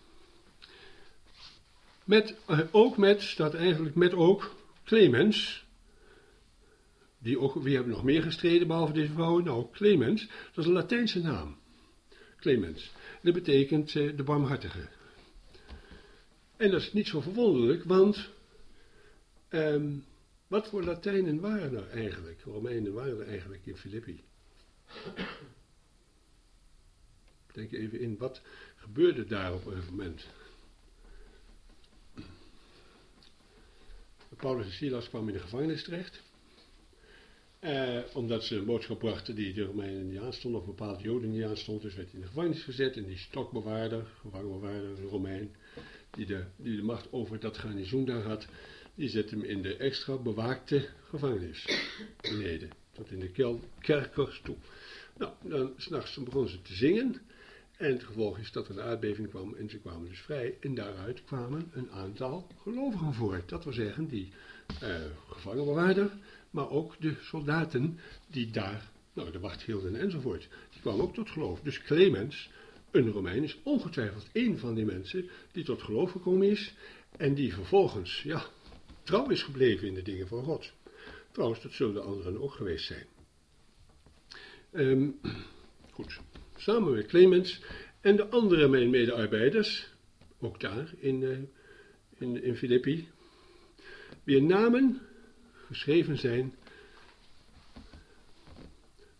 Met, uh, ook met, staat eigenlijk met ook, Clemens, die ook, wie hebben nog meer gestreden behalve deze vrouwen? Nou, Clemens, dat is een Latijnse naam. Clemens. Dat betekent uh, de barmhartige. En dat is niet zo verwonderlijk, want um, wat voor Latijnen waren er eigenlijk? Romeinen waren er eigenlijk in Filippi. Denk even in, wat gebeurde daar op een moment? Paulus en Silas kwamen in de gevangenis terecht. Eh, omdat ze een boodschap brachten die de Romeinen niet aanstond, of een bepaald Joden niet aanstond. Dus werd hij in de gevangenis gezet en die stokbewaarder, gevangenbewaarder, een Romein, die de, die de macht over dat garnizoen daar had, die zet hem in de extra bewaakte gevangenis. Beneden, tot in de kel, kerkers toe. Nou, dan s'nachts begonnen ze te zingen. En het gevolg is dat er een aardbeving kwam en ze kwamen dus vrij. En daaruit kwamen een aantal gelovigen voort. Dat wil zeggen, die uh, gevangenbewaarder, maar ook de soldaten die daar, nou, de wacht hielden enzovoort. Die kwamen ook tot geloof. Dus Clemens, een Romein, is ongetwijfeld één van die mensen die tot geloof gekomen is. En die vervolgens, ja, trouw is gebleven in de dingen van God. Trouwens, dat zullen de anderen ook geweest zijn. Um, goed. Samen met Clemens en de andere mijn medearbeiders, ook daar in, uh, in, in Filippi, wier namen geschreven zijn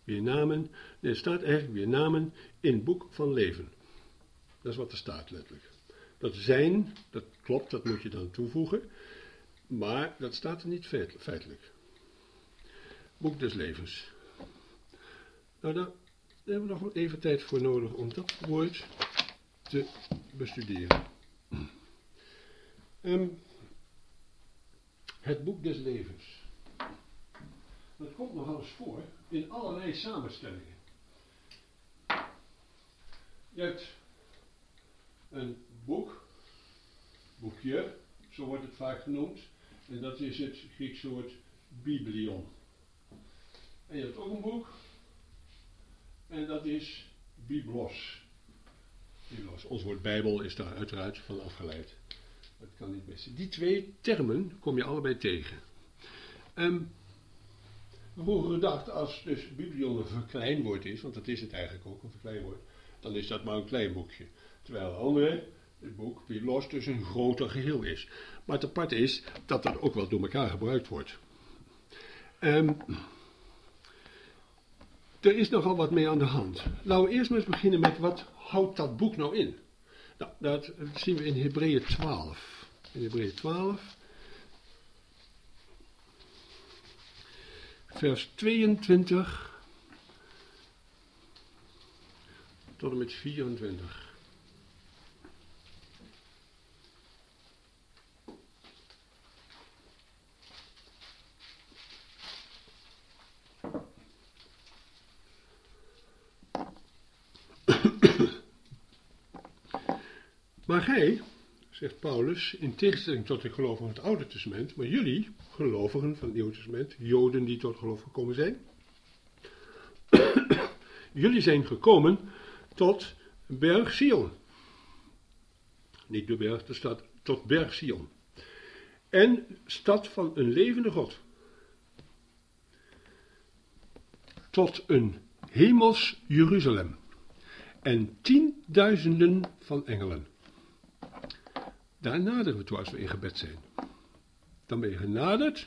weer namen, nee, er staat eigenlijk weer namen in het boek van leven. Dat is wat er staat letterlijk. Dat zijn, dat klopt, dat moet je dan toevoegen, maar dat staat er niet feitelijk. Boek des levens. Nou, daar, daar hebben we nog wel even tijd voor nodig om dat woord te bestuderen. Um, het boek des levens. Dat komt nogal eens voor in allerlei samenstellingen. Je hebt een boek, boekje, zo wordt het vaak genoemd, en dat is het Griekse woord biblion. En je hebt ook een boek, en dat is biblos. biblos. Ons woord Bijbel is daar uiteraard van afgeleid. Dat kan niet missen. Die twee termen kom je allebei tegen. Um, Vroeger gedacht, als dus biblion een verkleinwoord is, want dat is het eigenlijk ook, een verkleinwoord, dan is dat maar een klein boekje. Terwijl het andere, het boek biblos, dus een groter geheel is. Maar het apart is dat dat ook wel door elkaar gebruikt wordt. Um, er is nogal wat mee aan de hand. Laten we eerst maar eens beginnen met wat houdt dat boek nou in? Nou, dat zien we in Hebreeën twaalf. In Hebreeën twaalf. Vers tweeëntwintig tot en met vierentwintig. Maar gij, zegt Paulus, in tegenstelling tot de gelovigen van het Oude Testament, maar jullie, gelovigen van het Nieuwe Testament, Joden die tot geloof gekomen zijn, jullie zijn gekomen tot berg Sion. Niet de berg, de stad, tot berg Sion. En stad van een levende God. Tot een hemels Jeruzalem. En tienduizenden van engelen. Daar naderen we toe als we in gebed zijn. Dan ben je genaderd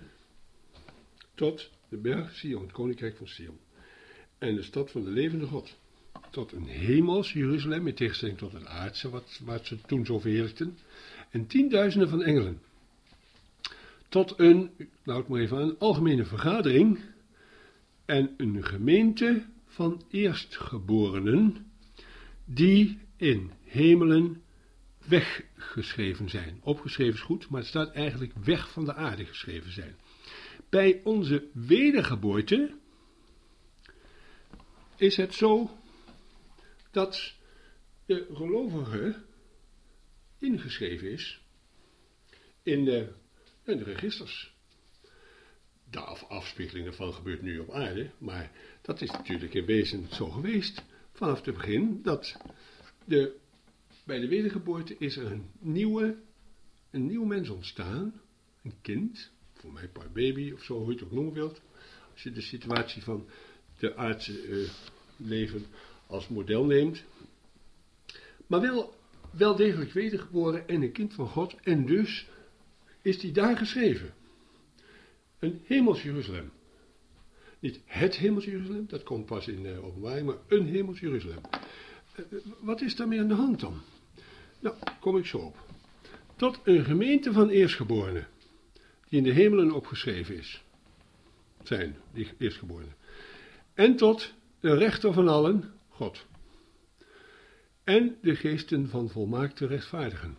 tot de berg Sion, het koninkrijk van Sion. En de stad van de levende God. Tot een hemels Jeruzalem, in tegenstelling tot het aardse, wat, wat ze toen zo verheerlijkten. En tienduizenden van engelen. Tot een, nou ik maar even aan, een algemene vergadering. En een gemeente van eerstgeborenen. Die in hemelen weggeschreven zijn. Opgeschreven is goed, maar het staat eigenlijk weg van de aarde geschreven zijn. Bij onze wedergeboorte is het zo dat de gelovige ingeschreven is in de, in de registers. De afspiegeling daarvan gebeurt nu op aarde, maar dat is natuurlijk in wezen zo geweest vanaf het begin dat de bij de wedergeboorte is er een nieuwe, een nieuw mens ontstaan, een kind, voor mij een baby of zo, hoe je het ook noemen wilt. Als je de situatie van de aardse uh, leven als model neemt. Maar wel, wel degelijk wedergeboren en een kind van God, en dus is die daar geschreven. Een hemels Jeruzalem. Niet het hemels Jeruzalem, dat komt pas in uh, openbaring, maar een hemels Jeruzalem. Uh, wat is daarmee aan de hand dan? Nou, kom ik zo op. Tot een gemeente van eerstgeborenen, die in de hemelen opgeschreven is, zijn die eerstgeborenen. En tot de rechter van allen, God. En de geesten van volmaakte rechtvaardigen.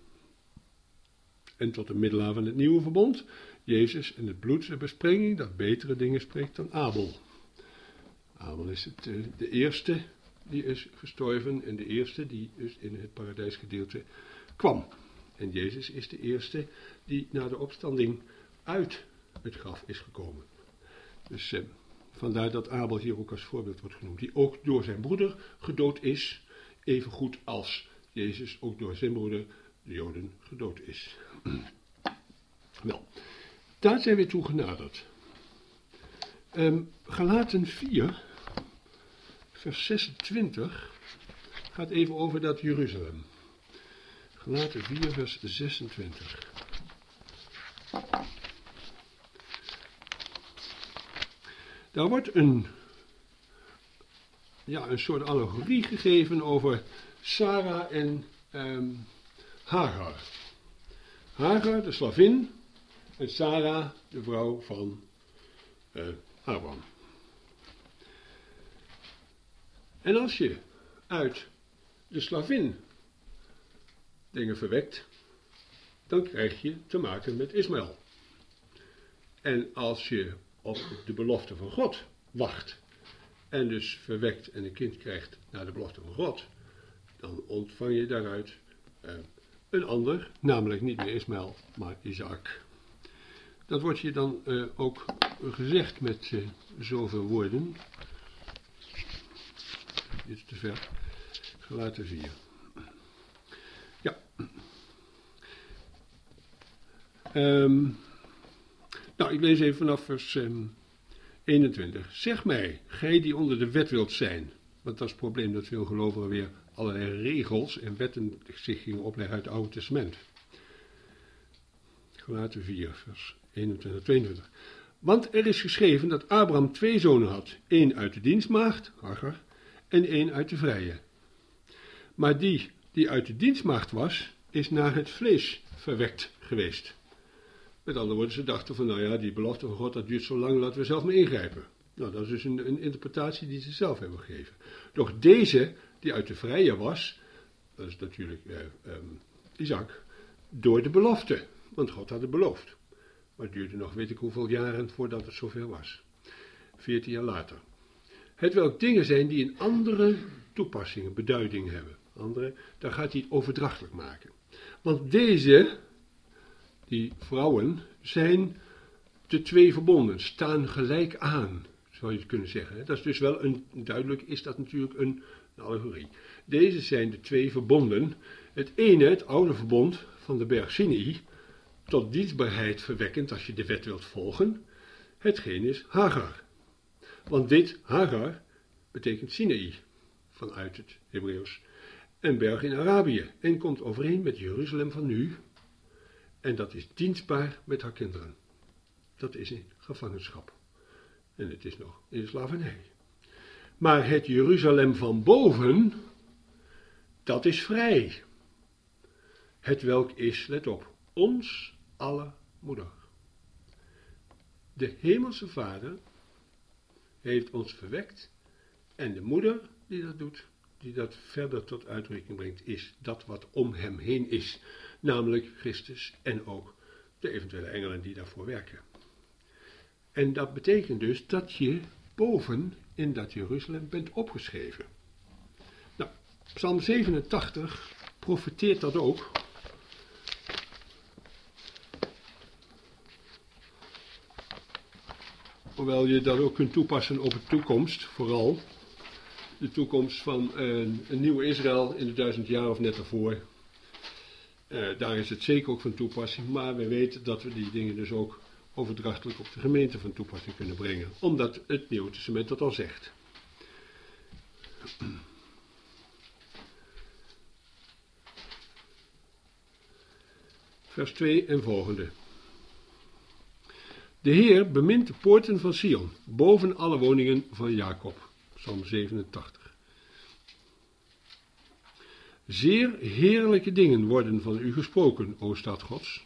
En tot de middelaar van het nieuwe verbond, Jezus en het bloed der besprenging, dat betere dingen spreekt dan Abel. Abel is het, uh, de eerste die is gestorven en de eerste die dus in het paradijsgedeelte kwam. En Jezus is de eerste die na de opstanding uit het graf is gekomen. Dus eh, vandaar dat Abel hier ook als voorbeeld wordt genoemd, die ook door zijn broeder gedood is, even goed als Jezus ook door zijn broeder, de Joden, gedood is. Wel, daar zijn we toe genaderd. Um, Galaten vier, vers zesentwintig, gaat even over dat Jeruzalem. Galaten vier, vers zesentwintig. Daar wordt een ja, een soort allegorie gegeven over Sarah en um, Hagar. Hagar, de slavin, en Sarah, de vrouw van uh, Abraham. En als je uit de slavin dingen verwekt, dan krijg je te maken met Ismaël. En als je op de belofte van God wacht en dus verwekt en een kind krijgt naar de belofte van God, dan ontvang je daaruit uh, een ander, namelijk niet meer Ismaël, maar Isaac. Dat wordt je dan uh, ook gezegd met uh, zoveel woorden. Dit is te ver. Gelaten vier. Ja. Um, nou, ik lees even vanaf vers um, eenentwintig. Zeg mij, gij die onder de wet wilt zijn. Want dat is het probleem dat veel gelovigen weer allerlei regels en wetten zich gingen opleggen uit het Oude Testament. Gelaten vier, vers eenentwintig, tweeëntwintig. Want er is geschreven dat Abraham twee zonen had. Eén uit de dienstmaagd, Hagar, en één uit de vrije. Maar die die uit de dienstmaagd was, is naar het vlees verwekt geweest. Met andere woorden, ze dachten van, nou ja, die belofte van God, dat duurt zo lang, laten we zelf maar ingrijpen. Nou, dat is dus een, een interpretatie die ze zelf hebben gegeven. Doch deze, die uit de vrije was, dat is natuurlijk eh, um, Isaac, door de belofte. Want God had het beloofd. Maar het duurde nog weet ik hoeveel jaren voordat het zoveel was. Veertien jaar later. Het welk dingen zijn die een andere toepassingen, beduiding hebben. Andere, daar gaat hij het overdrachtelijk maken. Want deze, die vrouwen, zijn de twee verbonden, staan gelijk aan, zou je het kunnen zeggen. Dat is dus wel een, duidelijk is dat natuurlijk een, een allegorie. Deze zijn de twee verbonden. Het ene, het oude verbond van de berg Sinai, tot dienstbaarheid verwekkend als je de wet wilt volgen. Hetgeen is Hagar. Want dit, Hagar, betekent Sinai, vanuit het Hebreeuws, en berg in Arabië, en komt overeen met Jeruzalem van nu, en dat is dienstbaar met haar kinderen. Dat is in gevangenschap. En het is nog in slavernij. Maar het Jeruzalem van boven, dat is vrij. Het welk is, let op, ons alle moeder. De hemelse Vader heeft ons verwekt en de moeder die dat doet, die dat verder tot uitdrukking brengt, is dat wat om hem heen is. Namelijk Christus en ook de eventuele engelen die daarvoor werken. En dat betekent dus dat je boven in dat Jeruzalem bent opgeschreven. Nou, Psalm zevenentachtig profeteert dat ook. Hoewel je dat ook kunt toepassen op de toekomst, vooral de toekomst van een, een nieuwe Israël in de duizend jaar of net daarvoor. Uh, daar is het zeker ook van toepassing, maar we weten dat we die dingen dus ook overdrachtelijk op de gemeente van toepassing kunnen brengen, omdat het Nieuwe Testament dat al zegt. Vers twee en volgende. De Heer bemint de poorten van Sion, boven alle woningen van Jacob. Psalm zevenentachtig. Zeer heerlijke dingen worden van u gesproken, o stad Gods.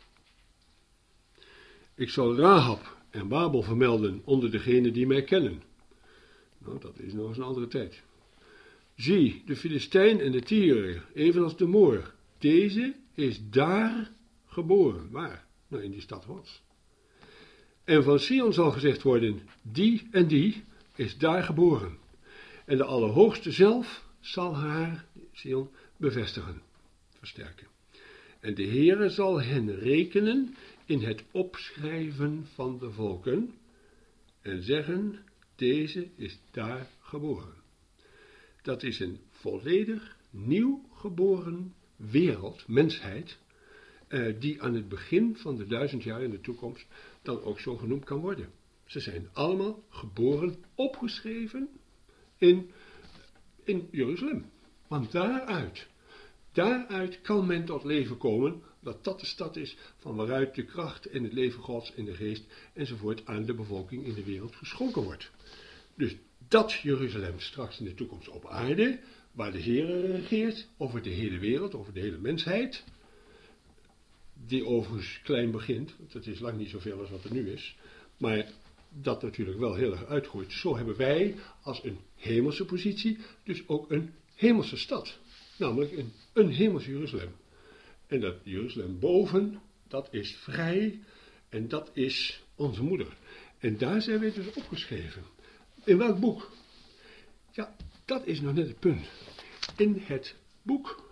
Ik zal Rahab en Babel vermelden onder degenen die mij kennen. Nou, dat is nog eens een andere tijd. Zie, de Filistijn en de Tyriër, evenals de Moor. Deze is daar geboren. Waar? Nou, in die stad Gods. En van Sion zal gezegd worden, die en die is daar geboren. En de Allerhoogste zelf zal haar, Sion, bevestigen, versterken. En de Heere zal hen rekenen in het opschrijven van de volken en zeggen, deze is daar geboren. Dat is een volledig nieuw geboren wereld, mensheid, eh, die aan het begin van de duizend jaar in de toekomst dan ook zo genoemd kan worden. Ze zijn allemaal geboren, opgeschreven in, in Jeruzalem. Want daaruit, daaruit kan men tot leven komen, dat dat de stad is van waaruit de kracht en het leven Gods en de geest enzovoort aan de bevolking in de wereld geschonken wordt. Dus dat Jeruzalem straks in de toekomst op aarde, waar de Heere regeert, over de hele wereld, over de hele mensheid, die overigens klein begint, want het is lang niet zoveel als wat er nu is, maar dat natuurlijk wel heel erg uitgroeit. Zo hebben wij als een hemelse positie dus ook een hemelse stad, namelijk een, een hemels Jeruzalem. En dat Jeruzalem boven, dat is vrij en dat is onze moeder. En daar zijn we dus opgeschreven. In welk boek? Ja, dat is nog net het punt. In het boek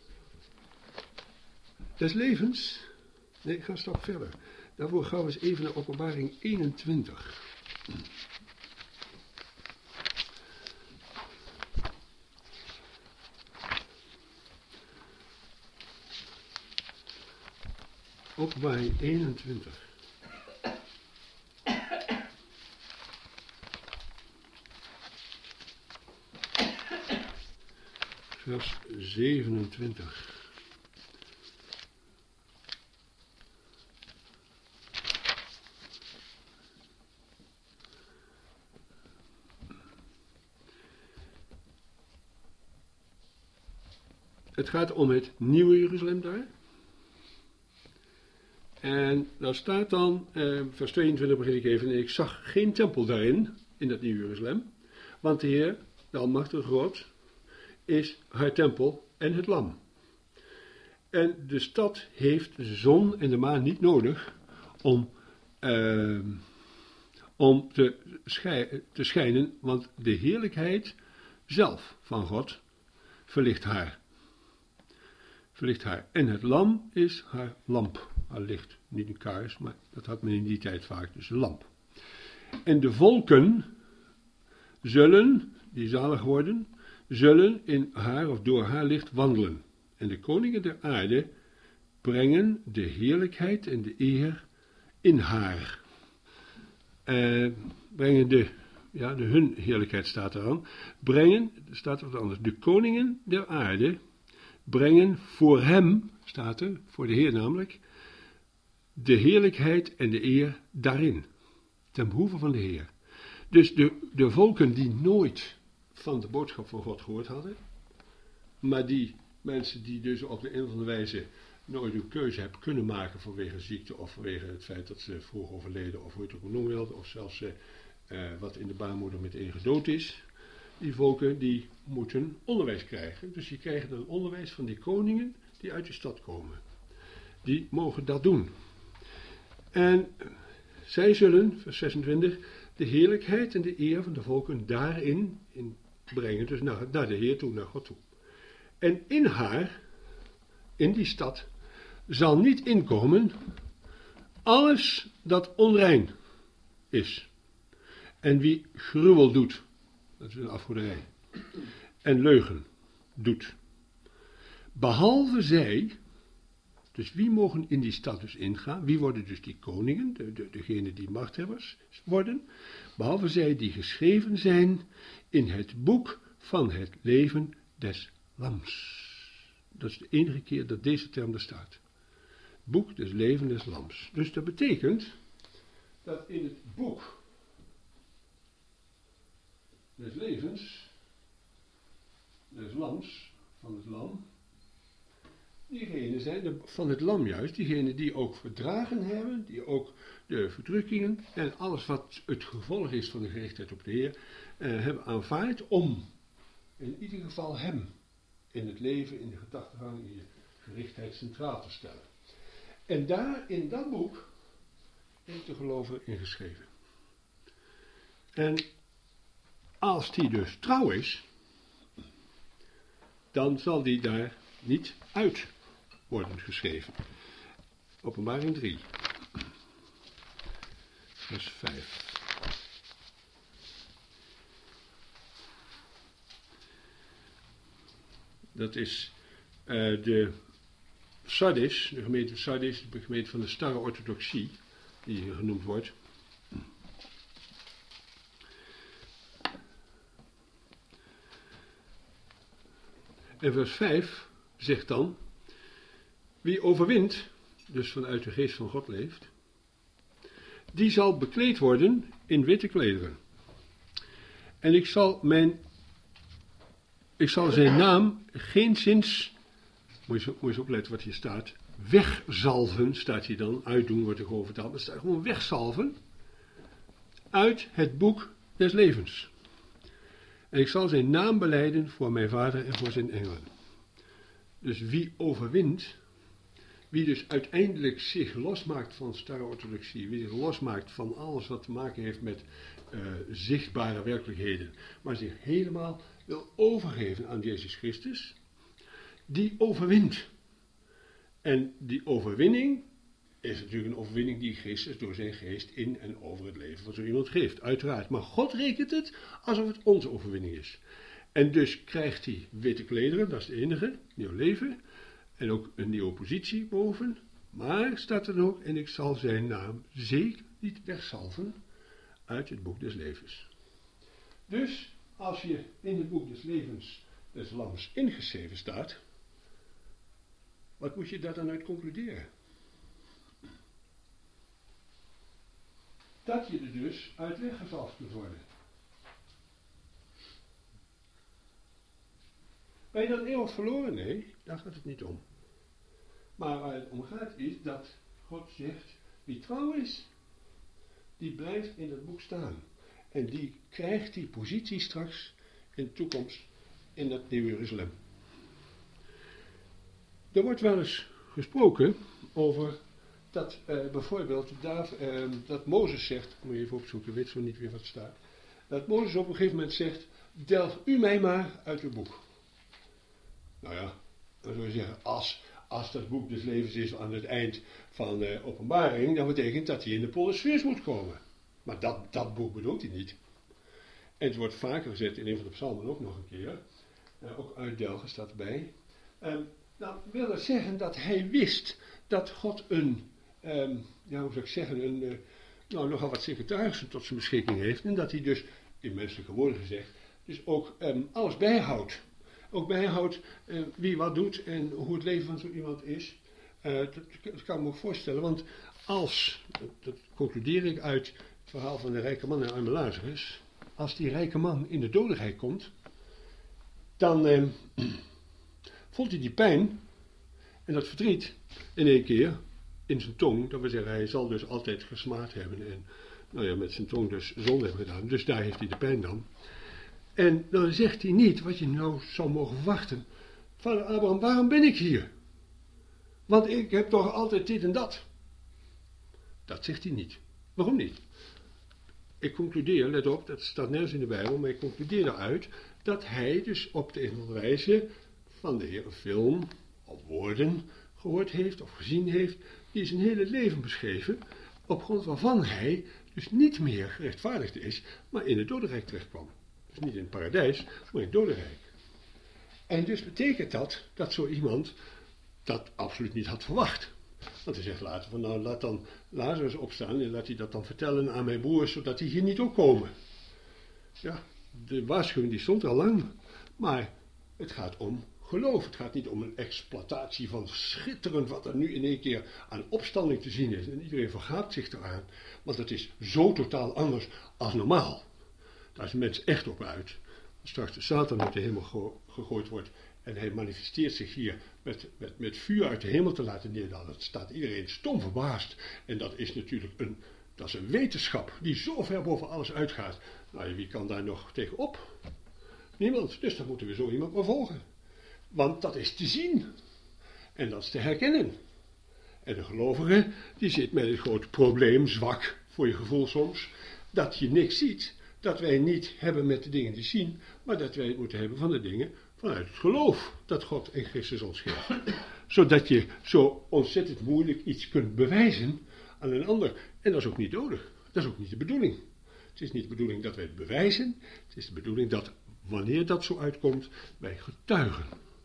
des levens. Nee, ik ga een stap verder. Daarvoor gaan we eens even naar Openbaring eenentwintig. Openbaring eenentwintig. Vers zevenentwintig. Het gaat om het nieuwe Jeruzalem daar. En daar staat dan, eh, vers tweeëntwintig begin ik even, en ik zag geen tempel daarin, in dat nieuwe Jeruzalem, want de Heer, de Almachtige God, is haar tempel en het lam. En de stad heeft de zon en de maan niet nodig om, uh, om te, schij- te schijnen, want de heerlijkheid zelf van God verlicht haar. Verlicht haar. En het lam is haar lamp, haar licht. Niet een kaars, maar dat had men in die tijd vaak, dus een lamp. En de volken zullen, die zalig worden, zullen in haar of door haar licht wandelen. En de koningen der aarde brengen de heerlijkheid en de eer in haar. Uh, brengen de, ja, de hun heerlijkheid staat er aan. Brengen, staat er wat anders, de koningen der aarde brengen voor hem, staat er, voor de Heer namelijk, de heerlijkheid en de eer daarin. Ten behoeve van de Heer. Dus de, de volken die nooit van de boodschap van God gehoord hadden, maar die mensen die dus op de een of andere wijze nooit een keuze hebben kunnen maken vanwege ziekte of vanwege het feit dat ze vroeg overleden of hoe je het ook noemen wilde, of zelfs uh, wat in de baarmoeder meteen gedood is. Die volken die moeten onderwijs krijgen. Dus die krijgen dan onderwijs van die koningen die uit de stad komen. Die mogen dat doen. En zij zullen, vers zesentwintig, de heerlijkheid en de eer van de volken daarin in brengen. Dus naar, naar de Heer toe, naar God toe. En in haar, in die stad, zal niet inkomen alles dat onrein is. En wie gruwel doet, dat is een afgoderij, en leugen doet. Behalve zij, dus wie mogen in die stad dus ingaan? Wie worden dus die koningen, de, de, degene die machthebbers worden? Behalve zij die geschreven zijn in het boek van het leven des lams. Dat is de enige keer dat deze term er staat. Boek des leven des lams. Dus dat betekent dat in het boek des levens des lams, van het lam, diegenen zijn de, van het lam juist, diegenen die ook verdragen hebben, die ook de verdrukkingen en alles wat het gevolg is van de gerichtheid op de Heer, eh, hebben aanvaard om in ieder geval hem in het leven, in de gedachtegang, in je gerichtheid centraal te stellen. En daar in dat boek is de gelover ingeschreven. En als die dus trouw is, dan zal die daar niet uit worden geschreven. Openbaring drie, vers vijf. Dat is uh, de Sardis, de gemeente Sardis, de gemeente van de starre orthodoxie, die hier genoemd wordt. En vers vijf zegt dan, wie overwint, dus vanuit de geest van God leeft, die zal bekleed worden in witte klederen. En ik zal mijn, ik zal zijn naam geenszins, moet je, moet je eens opletten wat hier staat, wegzalven, staat hier dan, uitdoen wordt er gewoon vertaald, maar er staat gewoon wegzalven, uit het boek des levens. En ik zal zijn naam belijden voor mijn vader en voor zijn engelen. Dus wie overwint, wie dus uiteindelijk zich losmaakt van starre orthodoxie, wie zich losmaakt van alles wat te maken heeft met uh, zichtbare werkelijkheden, maar zich helemaal wil overgeven aan Jezus Christus, die overwint. En die overwinning is natuurlijk een overwinning die Christus door zijn geest in en over het leven van zo iemand geeft, uiteraard. Maar God rekent het alsof het onze overwinning is. En dus krijgt hij witte klederen, dat is het enige, nieuw leven, en ook een nieuwe positie boven. Maar staat er ook, en ik zal zijn naam zeker niet wegzalven uit het boek des levens. Dus, als je in het boek des levens des lams ingeschreven staat, wat moet je daar dan uit concluderen? Dat je er dus uit weggezalfd kunt worden. Ben je dan eeuwig verloren? Nee, daar gaat het niet om. Maar waar het om gaat is dat God zegt, wie trouw is, die blijft in het boek staan. En die krijgt die positie straks in de toekomst in dat Nieuw Jeruzalem. Er wordt wel eens gesproken over dat uh, bijvoorbeeld Dav, uh, dat Mozes zegt, moet je even opzoeken, weet zo niet weer wat staat, dat Mozes op een gegeven moment zegt, delg u mij maar uit uw boek. Nou ja, dan zou je zeggen, als, als dat boek des levens is aan het eind van de openbaring, dan betekent dat hij in de polosfeers moet komen. Maar dat, dat boek bedoelt hij niet. En het wordt vaker gezet in een van de psalmen ook nog een keer, uh, ook uitdelgen staat erbij. Uh, nou, wil dat zeggen dat hij wist dat God een, um, ja, hoe zou ik zeggen, een, uh, nou, nogal wat secretarissen tot zijn beschikking heeft. En dat hij dus, in menselijke woorden gezegd, dus ook um, alles bijhoudt. Ook bijhoudt uh, wie wat doet en hoe het leven van zo iemand is. Uh, dat, dat kan ik me ook voorstellen, want als, dat, dat concludeer ik uit het verhaal van de rijke man en arme Lazarus, als die rijke man in de dodenrijk komt, dan uh, voelt hij die pijn en dat verdriet in één keer in zijn tong. Dat wil zeggen, hij zal dus altijd gesmaad hebben en nou ja, met zijn tong dus zonde hebben gedaan. Dus daar heeft hij de pijn dan. En dan zegt hij niet wat je nou zou mogen verwachten. Vader Abraham, waarom ben ik hier? Want ik heb toch altijd dit en dat. Dat zegt hij niet. Waarom niet? Ik concludeer, let op, dat staat nergens in de Bijbel, maar ik concludeer eruit dat hij dus op de een of andere wijze van de Heer een film of woorden gehoord heeft of gezien heeft, die zijn hele leven beschreven, op grond waarvan hij dus niet meer gerechtvaardigd is, maar in het dodenrijk terechtkwam. Dus niet in het paradijs, maar in het dodenrijk. En dus betekent dat, dat zo iemand dat absoluut niet had verwacht. Want hij zegt later van, nou laat dan Lazarus opstaan en laat hij dat dan vertellen aan mijn broers, zodat die hier niet ook komen. Ja, de waarschuwing die stond al lang, maar het gaat om geloof. Het gaat niet om een exploitatie van schitterend wat er nu in één keer aan opstanding te zien is. En iedereen vergaapt zich eraan, want het is zo totaal anders als normaal. Daar is een mens echt op uit. Als straks de Satan uit de hemel go- gegooid wordt en hij manifesteert zich hier met, met, met vuur uit de hemel te laten neerdalen, dan staat iedereen stom verbaasd. En dat is natuurlijk een, dat is een wetenschap die zo ver boven alles uitgaat. Nou, wie kan daar nog tegenop? Niemand. Dus dan moeten we zo iemand maar volgen. Want dat is te zien. En dat is te herkennen. En de gelovige, die zit met het grote probleem, zwak voor je gevoel soms, dat je niks ziet. Dat wij niet hebben met de dingen die zien, maar dat wij het moeten hebben van de dingen vanuit het geloof dat God in Christus ons geeft. Zodat je zo ontzettend moeilijk iets kunt bewijzen aan een ander. En dat is ook niet nodig. Dat is ook niet de bedoeling. Het is niet de bedoeling dat wij het bewijzen. Het is de bedoeling dat wanneer dat zo uitkomt, wij getuigen.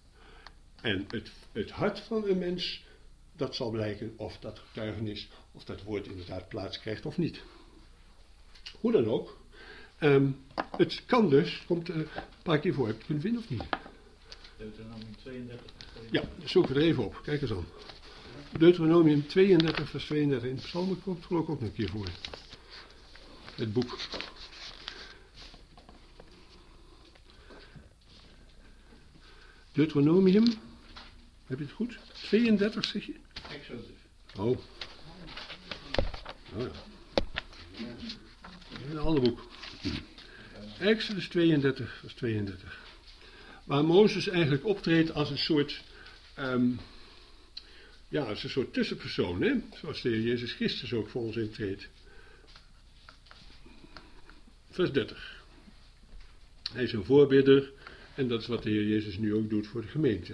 En het, het hart van een mens, dat zal blijken of dat getuigenis, of dat woord inderdaad plaats krijgt of niet. Hoe dan ook. Um, het kan dus, komt uh, een paar keer voor, heb je kunnen vinden of niet? Deuteronomium tweeëndertig. Ja, zoeken we er even op, kijk eens aan. Deuteronomium tweeëndertig vers tweeëndertig, in de psalmen komt geloof ik ook nog een keer voor. Het boek. Deuteronomium, heb je het goed? tweeëndertig zeg je? Exodus. Oh. Oh ja. Een ander boek. Exodus tweeëndertig, vers tweeëndertig. Waar Mozes eigenlijk optreedt als een soort, um, ja, als een soort tussenpersoon, hè? Zoals de Heer Jezus Christus ook voor ons intreedt. Vers dertig. Hij is een voorbidder en dat is wat de Heer Jezus nu ook doet voor de gemeente.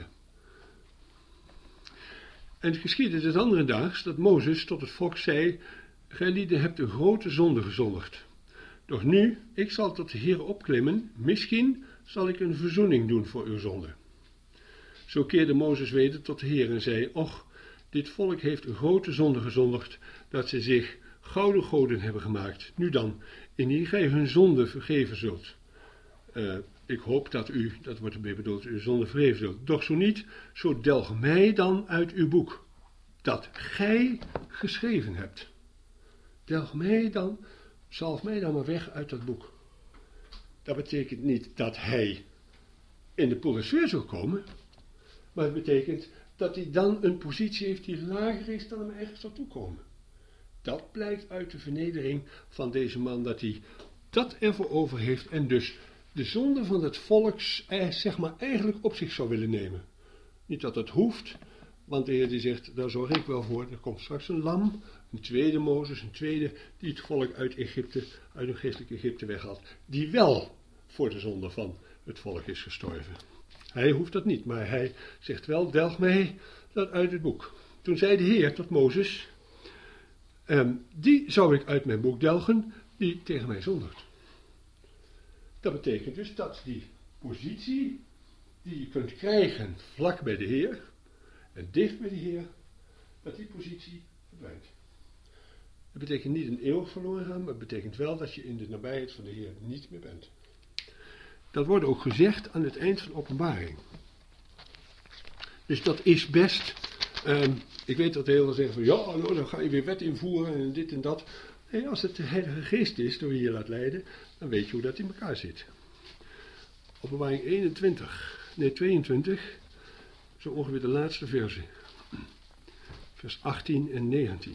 En het geschiedde des andere daags dat Mozes tot het volk zei: gij lieden hebt een grote zonde gezondigd. Doch nu, ik zal tot de Heer opklimmen, misschien zal ik een verzoening doen voor uw zonde. Zo keerde Mozes weder tot de Heer en zei: och, dit volk heeft een grote zonde gezondigd, dat ze zich gouden goden hebben gemaakt. Nu dan, indien gij hun zonde vergeven zult. Uh, ik hoop dat u, dat wordt ermee bedoeld, uw zonde vergeven zult. Doch zo niet, zo delg mij dan uit uw boek, dat gij geschreven hebt. Delg mij dan, zalf mij dan maar weg uit dat boek. Dat betekent niet dat hij in de poel en sfeer zal komen, maar het betekent dat hij dan een positie heeft die lager is dan hem eigenlijk zal toekomen. Dat blijkt uit de vernedering van deze man, dat hij dat ervoor over heeft en dus de zonde van het volk, eh, zeg maar, eigenlijk op zich zou willen nemen. Niet dat het hoeft, want de Heer die zegt, daar zorg ik wel voor. Er komt straks een lam, een tweede Mozes, een tweede die het volk uit Egypte, uit een geestelijk Egypte weghaalt, die wel voor de zonde van het volk is gestorven. Hij hoeft dat niet, maar hij zegt wel, delg mij dat uit het boek. Toen zei de Heer tot Mozes, um, die zou ik uit mijn boek delgen, die tegen mij zondigt. Dat betekent dus dat die positie die je kunt krijgen vlak bij de Heer en dicht bij de Heer, dat die positie verdwijnt. Dat betekent niet een eeuwig verloren gaan, maar het betekent wel dat je in de nabijheid van de Heer niet meer bent. Dat wordt ook gezegd aan het eind van Openbaring. Dus dat is best, um, ik weet dat heel veel zeggen van, ja, nou, dan ga je weer wet invoeren en dit en dat. Nee, als het de Heilige Geest is, door wie je laat leiden, dan weet je hoe dat in elkaar zit. Openbaring eenentwintig, nee tweeëntwintig, zo ongeveer de laatste verse. Vers achttien en negentien.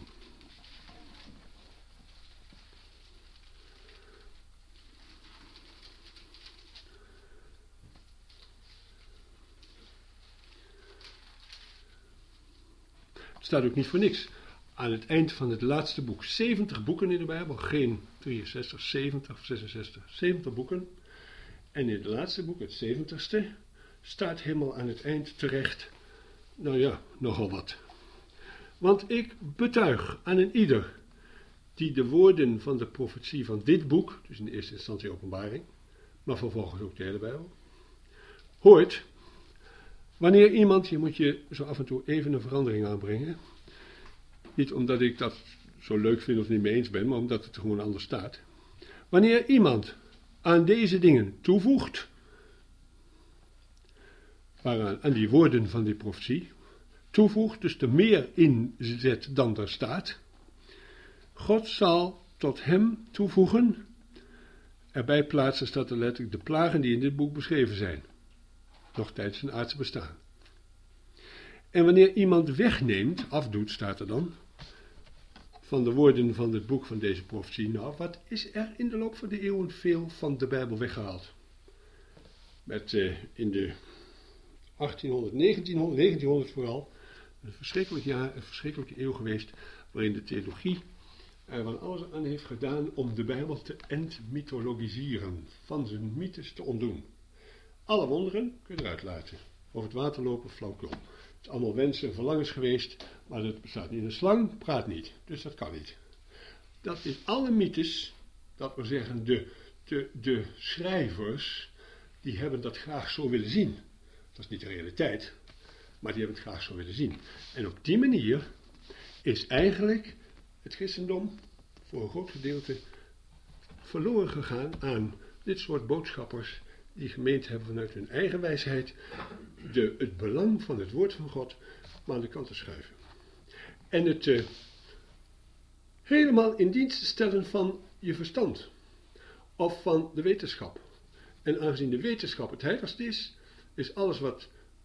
Het staat ook niet voor niks. Aan het eind van het laatste boek, zeventig boeken in de Bijbel, geen drieënzestig, zeventig of zesenzestig, zeventig boeken. En in het laatste boek, het zeventigste, staat helemaal aan het eind terecht, nou ja, nogal wat. Want ik betuig aan een ieder die de woorden van de profetie van dit boek, dus in de eerste instantie Openbaring, maar vervolgens ook de hele Bijbel, hoort, wanneer iemand, hier moet je zo af en toe even een verandering aanbrengen, niet omdat ik dat zo leuk vind of niet mee eens ben, maar omdat het er gewoon anders staat. Wanneer iemand aan deze dingen toevoegt, waaraan, aan die woorden van die profetie, toevoegt, dus er meer in zet dan er staat, God zal tot hem toevoegen, erbij plaatsen staat er letterlijk de plagen die in dit boek beschreven zijn, nog tijdens zijn aardse bestaan. En wanneer iemand wegneemt, afdoet staat er dan, van de woorden van het boek van deze profetie, nou, wat is er in de loop van de eeuwen veel van de Bijbel weggehaald? Met uh, in de achttienhonderd, negentienhonderd, negentienhonderd vooral, een verschrikkelijk jaar, een verschrikkelijke eeuw geweest, waarin de theologie er van alles aan heeft gedaan om de Bijbel te entmythologiseren, van zijn mythes te ontdoen. Alle wonderen kun je eruit laten. Over het water lopen, flauwkul. Het is allemaal wensen en verlangens geweest, maar dat bestaat niet. Een slang praat niet, dus dat kan niet. Dat is alle mythes, dat wil zeggen de, de, de schrijvers, die hebben dat graag zo willen zien. Dat is niet de realiteit, maar die hebben het graag zo willen zien. En op die manier is eigenlijk het christendom voor een groot gedeelte verloren gegaan aan dit soort boodschappers die gemeend hebben vanuit hun eigen wijsheid de, het belang van het woord van God maar aan de kant te schuiven. En het uh, helemaal in dienst stellen van je verstand of van de wetenschap. En aangezien de wetenschap het heiligst is, is alles wat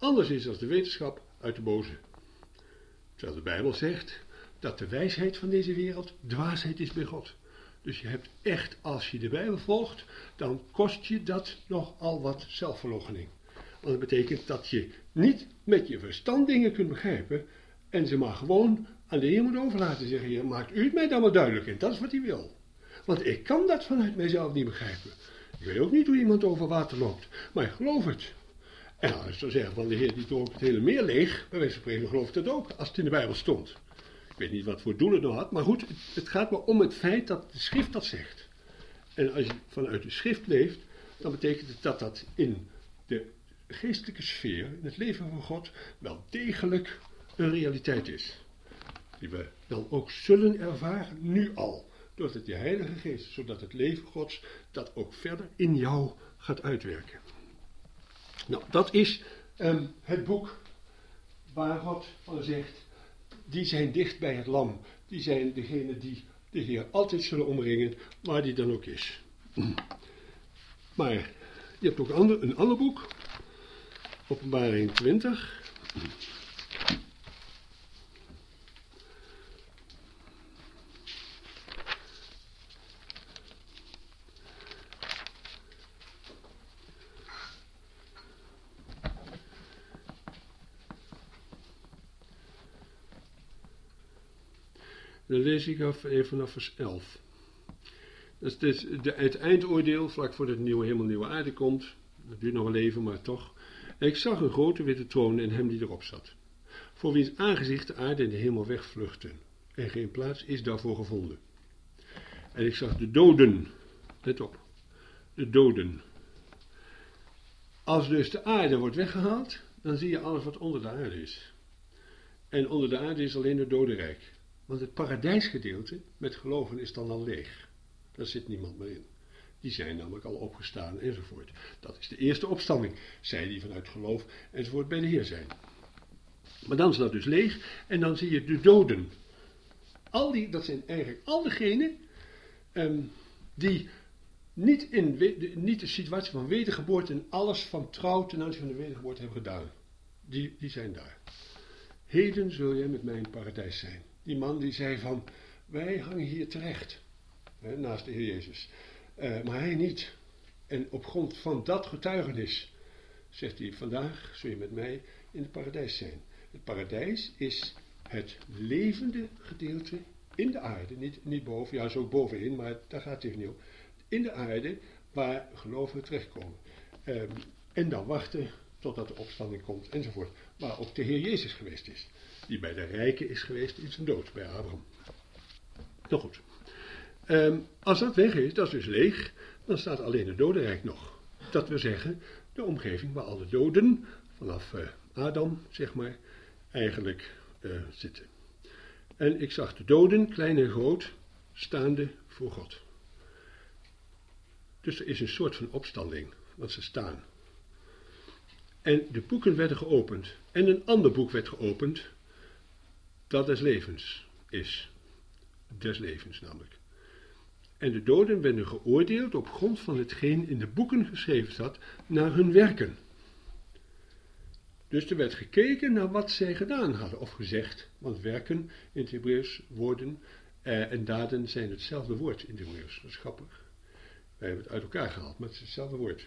anders is dan de wetenschap uit de boze. Terwijl de Bijbel zegt dat de wijsheid van deze wereld dwaasheid is bij God. Dus je hebt echt, als je de Bijbel volgt, dan kost je dat nogal wat zelfverloochening. Want dat betekent dat je niet met je verstand dingen kunt begrijpen en ze maar gewoon aan de Heer moet overlaten. Zeggen, Heer, maakt u het mij dan maar duidelijk en dat is wat hij wil. Want ik kan dat vanuit mijzelf niet begrijpen. Ik weet ook niet hoe iemand over water loopt, maar ik geloof het. En als je zeggen van de Heer die trok het hele meer leeg, bij wijze van spreken geloof ik dat ook, als het in de Bijbel stond. Ik weet niet wat voor doel het nou had, maar goed, het, het gaat maar om het feit dat de schrift dat zegt. En als je vanuit de schrift leeft, dan betekent het dat dat in de geestelijke sfeer, in het leven van God, wel degelijk een realiteit is. Die we dan ook zullen ervaren, nu al, door het de Heilige Geest, zodat het leven Gods dat ook verder in jou gaat uitwerken. Nou, dat is um, het boek waar God van zegt, die zijn dicht bij het lam. Die zijn degene die de Heer altijd zullen omringen, waar die dan ook is. Maar je hebt ook ander, een ander boek, Openbaring twintig. Dan lees ik af, even vanaf vers elf. Dat is dus de, het eindoordeel, vlak voordat de nieuwe hemel, nieuwe aarde komt. Dat duurt nog wel even, maar toch. En ik zag een grote witte troon en hem die erop zat. Voor wiens aangezicht de aarde en de hemel wegvluchten. En geen plaats is daarvoor gevonden. En ik zag de doden. Let op. De doden. Als dus de aarde wordt weggehaald, dan zie je alles wat onder de aarde is. En onder de aarde is alleen het dodenrijk. Want het paradijsgedeelte met geloven is dan al leeg. Daar zit niemand meer in. Die zijn namelijk al opgestaan enzovoort. Dat is de eerste opstanding. Zij die vanuit geloof enzovoort bij de Heer zijn. Maar dan is dat dus leeg. En dan zie je de doden. Al die, dat zijn eigenlijk al degenen um, die niet, in, niet de situatie van wedergeboorte en alles van trouw ten aanzien van de wedergeboorte hebben gedaan. Die, die zijn daar. Heden zul je met mij in het paradijs zijn. Die man die zei van, wij hangen hier terecht, hè, naast de Heer Jezus. Uh, maar hij niet. En op grond van dat getuigenis, zegt hij, vandaag zul je met mij in het paradijs zijn. Het paradijs is het levende gedeelte in de aarde, niet, niet boven, ja zo bovenin, maar daar gaat het even niet om. In de aarde, waar gelovigen terechtkomen. Um, en dan wachten totdat de opstanding komt enzovoort. Waar ook de Heer Jezus geweest is. Die bij de rijken is geweest in zijn dood, bij Abraham. Nou goed. Um, als dat weg is, dat is dus leeg, dan staat alleen het dodenrijk nog. Dat wil zeggen, de omgeving waar alle doden, vanaf uh, Adam, zeg maar, eigenlijk uh, zitten. En ik zag de doden, klein en groot, staande voor God. Dus er is een soort van opstanding, want ze staan. En de boeken werden geopend. En een ander boek werd geopend, dat des levens is. Des levens namelijk. En de doden werden geoordeeld op grond van hetgeen in de boeken geschreven staat, naar hun werken. Dus er werd gekeken naar wat zij gedaan hadden, of gezegd, want werken in het Hebreeuws, woorden eh, en daden zijn hetzelfde woord in het Hebreeuws. Dat is grappig. Wij hebben het uit elkaar gehaald, maar het is hetzelfde woord.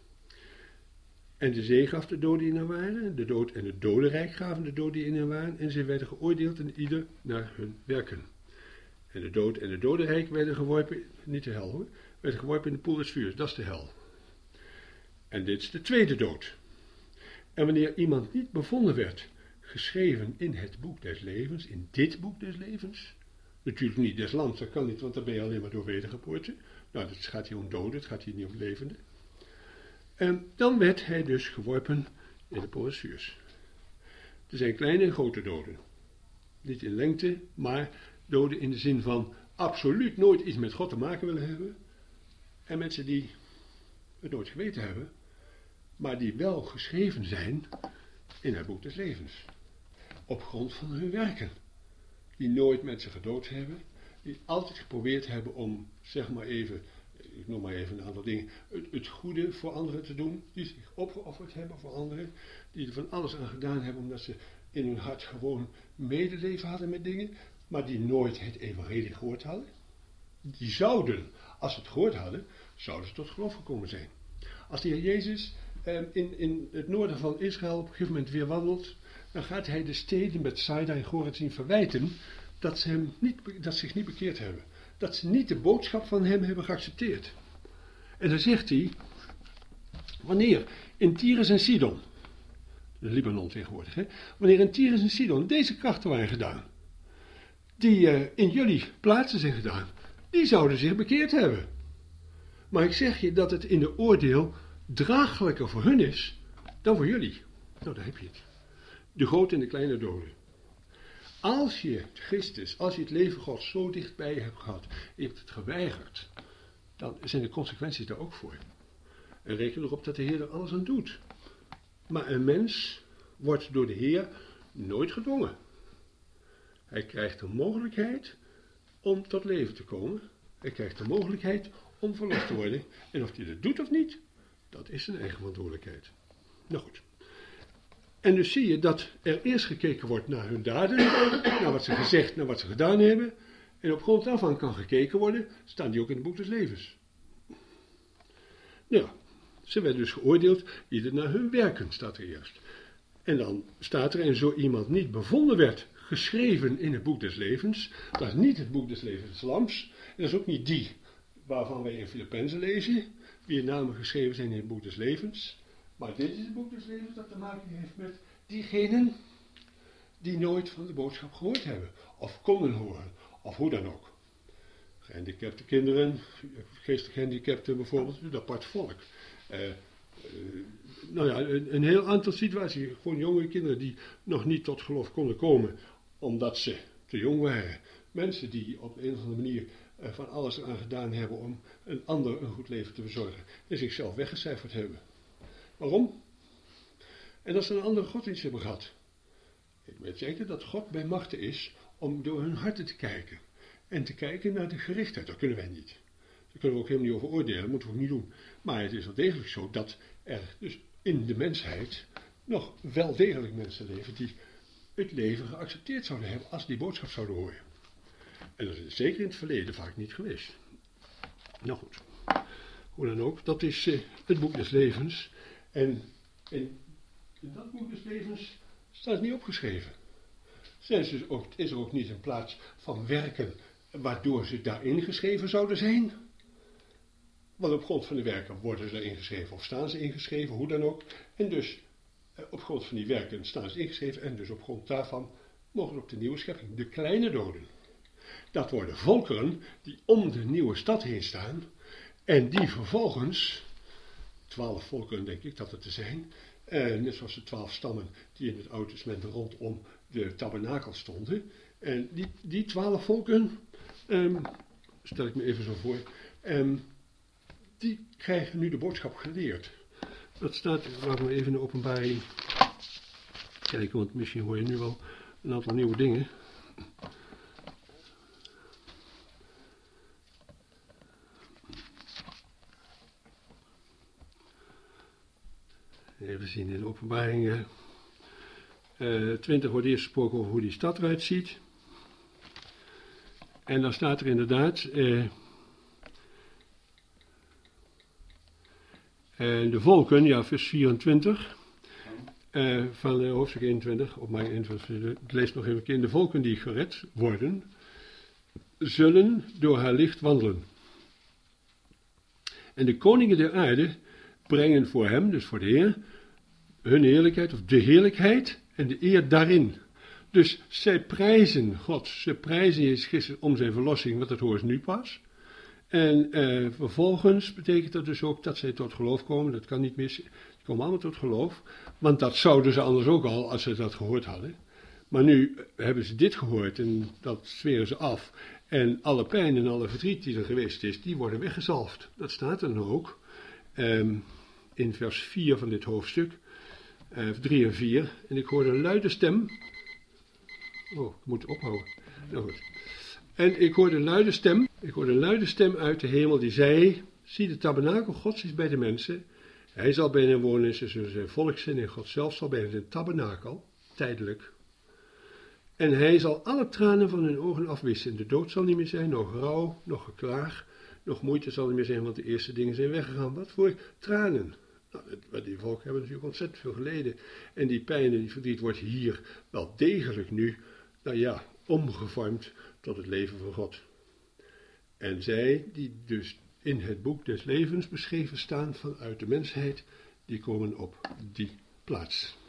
En de zee gaf de doden die in hen waren, de dood en het dodenrijk gaven de doden die in hen waren, en zij werden geoordeeld en ieder naar hun werken. En de dood en het dodenrijk werden geworpen, niet de hel hoor, werden geworpen in de poel des vuurs, dat is de hel. En dit is de tweede dood. En wanneer iemand niet bevonden werd, geschreven in het boek des levens, in dit boek des levens, natuurlijk niet des lands, dat kan niet, want dan ben je alleen maar door wedergeboorte. Nou, het gaat hier om doden, het gaat hier niet om levenden. En dan werd hij dus geworpen in de poel des vuurs. Er zijn kleine en grote doden. Niet in lengte, maar doden in de zin van absoluut nooit iets met God te maken willen hebben. En mensen die het nooit geweten hebben, maar die wel geschreven zijn in het boek des levens. Op grond van hun werken. Die nooit mensen gedood hebben. Die altijd geprobeerd hebben om, zeg maar even, ik noem maar even een aantal dingen, het, het goede voor anderen te doen, die zich opgeofferd hebben voor anderen, die er van alles aan gedaan hebben omdat ze in hun hart gewoon medeleven hadden met dingen, maar die nooit het evangelie gehoord hadden. Die zouden, als ze het gehoord hadden, zouden ze tot geloof gekomen zijn. Als de Heer Jezus eh, in, in het noorden van Israël op een gegeven moment weer wandelt, dan gaat hij de steden Bethsaida en Chorazin verwijten dat ze, hem niet, dat ze zich niet bekeerd hebben. Dat ze niet de boodschap van hem hebben geaccepteerd. En dan zegt hij, wanneer in Tyrus en Sidon, de Libanon tegenwoordig, hè, wanneer in Tyrus en Sidon deze krachten waren gedaan, die uh, in jullie plaatsen zijn gedaan, die zouden zich bekeerd hebben. Maar ik zeg je dat het in de oordeel draaglijker voor hun is dan voor jullie. Nou, daar heb je het. De grote en de kleine doden. Als je Christus, als je het leven Gods zo dichtbij je hebt gehad, je hebt het geweigerd, dan zijn de consequenties daar ook voor. En reken erop dat de Heer er alles aan doet. Maar een mens wordt door de Heer nooit gedwongen. Hij krijgt de mogelijkheid om tot leven te komen. Hij krijgt de mogelijkheid om verlost te worden. En of hij dat doet of niet, dat is zijn eigen verantwoordelijkheid. Nou goed. En dus zie je dat er eerst gekeken wordt naar hun daden, naar wat ze gezegd, naar wat ze gedaan hebben. En op grond daarvan kan gekeken worden, staan die ook in het boek des levens. Nou, ze werden dus geoordeeld, ieder naar hun werken, staat er eerst. En dan staat er, en zo iemand niet bevonden werd, geschreven in het boek des levens. Dat is niet het boek des levens des Lams. En dat is ook niet die waarvan wij in Filippenzen lezen, wie namen geschreven zijn in het boek des levens. Maar dit is het boek des levens dat te maken heeft met diegenen die nooit van de boodschap gehoord hebben. Of konden horen. Of hoe dan ook. Gehandicapte kinderen, geestelijk gehandicapten bijvoorbeeld, een apart volk. Uh, uh, nou ja, een, een heel aantal situaties. Gewoon jonge kinderen die nog niet tot geloof konden komen omdat ze te jong waren. Mensen die op een of andere manier uh, van alles eraan gedaan hebben om een ander een goed leven te verzorgen. En zichzelf weggecijferd hebben. Waarom? En dat ze een andere godsdienst hebben gehad. Ik weet zeker dat God bij machten is om door hun harten te kijken. En te kijken naar de gerichtheid. Dat kunnen wij niet. Daar kunnen we ook helemaal niet over oordelen. Dat moeten we ook niet doen. Maar het is wel degelijk zo dat er dus in de mensheid nog wel degelijk mensen leven die het leven geaccepteerd zouden hebben als die boodschap zouden horen. En dat is zeker in het verleden vaak niet geweest. Nou goed. Hoe dan ook, dat is uh, het boek des levens. En in, in dat boek des levens staat het niet opgeschreven. Zijn ze dus ook, is er ook niet een plaats van werken waardoor ze daarin geschreven zouden zijn? Want op grond van de werken worden ze ingeschreven of staan ze ingeschreven, hoe dan ook. En dus eh, op grond van die werken staan ze ingeschreven en dus op grond daarvan mogen ze op de nieuwe schepping, de kleine doden. Dat worden volkeren die om de nieuwe stad heen staan en die vervolgens, twaalf volkeren denk ik dat het te zijn, eh, net zoals de twaalf stammen die in het Oude Testament rondom de tabernakel stonden. En die, die twaalf volken, um, stel ik me even zo voor, um, die krijgen nu de boodschap geleerd. Dat staat, laten we even in de openbaring kijken, want misschien hoor je nu wel een aantal nieuwe dingen. Even zien in de openbaring uh, twintig wordt eerst gesproken over hoe die stad eruit ziet. En dan staat er inderdaad, uh, uh, de volken, ja vers vierentwintig, uh, van uh, hoofdstuk eenentwintig, op mijn eenentwintig, ik lees nog even een keer, de volken die gered worden, zullen door haar licht wandelen. En de koningen der aarde brengen voor hem, dus voor de Heer, hun heerlijkheid, of de heerlijkheid en de eer daarin. Dus zij prijzen God, ze prijzen Jezus Christus om zijn verlossing, want dat horen ze nu pas. En eh, vervolgens betekent dat dus ook dat zij tot geloof komen, dat kan niet mis, ze komen allemaal tot geloof, want dat zouden ze anders ook al, als ze dat gehoord hadden. Maar nu hebben ze dit gehoord en dat zweren ze af. En alle pijn en alle verdriet die er geweest is, die worden weggezalfd. Dat staat er dan ook. Um, in vers vier van dit hoofdstuk, uh, drie en vier, en ik hoorde een luide stem. Oh, ik moet ophouden. Nou goed. En ik hoorde een luide stem, ik hoorde een luide stem uit de hemel die zei, zie, de tabernakel Gods is bij de mensen. Hij zal bij hen wonen, ze zullen zijn volk zijn en God zelf zal bij hen zijn tabernakel, tijdelijk. En hij zal alle tranen van hun ogen afwissen. De dood zal niet meer zijn, nog rouw, nog geklaag, nog moeite zal niet meer zijn, want de eerste dingen zijn weggegaan. Wat voor tranen? Nou, die volk hebben natuurlijk ontzettend veel geleden. En die pijn en die verdriet wordt hier wel degelijk nu, nou ja, omgevormd tot het leven van God. En zij, die dus in het boek des levens beschreven staan vanuit de mensheid, die komen op die plaats.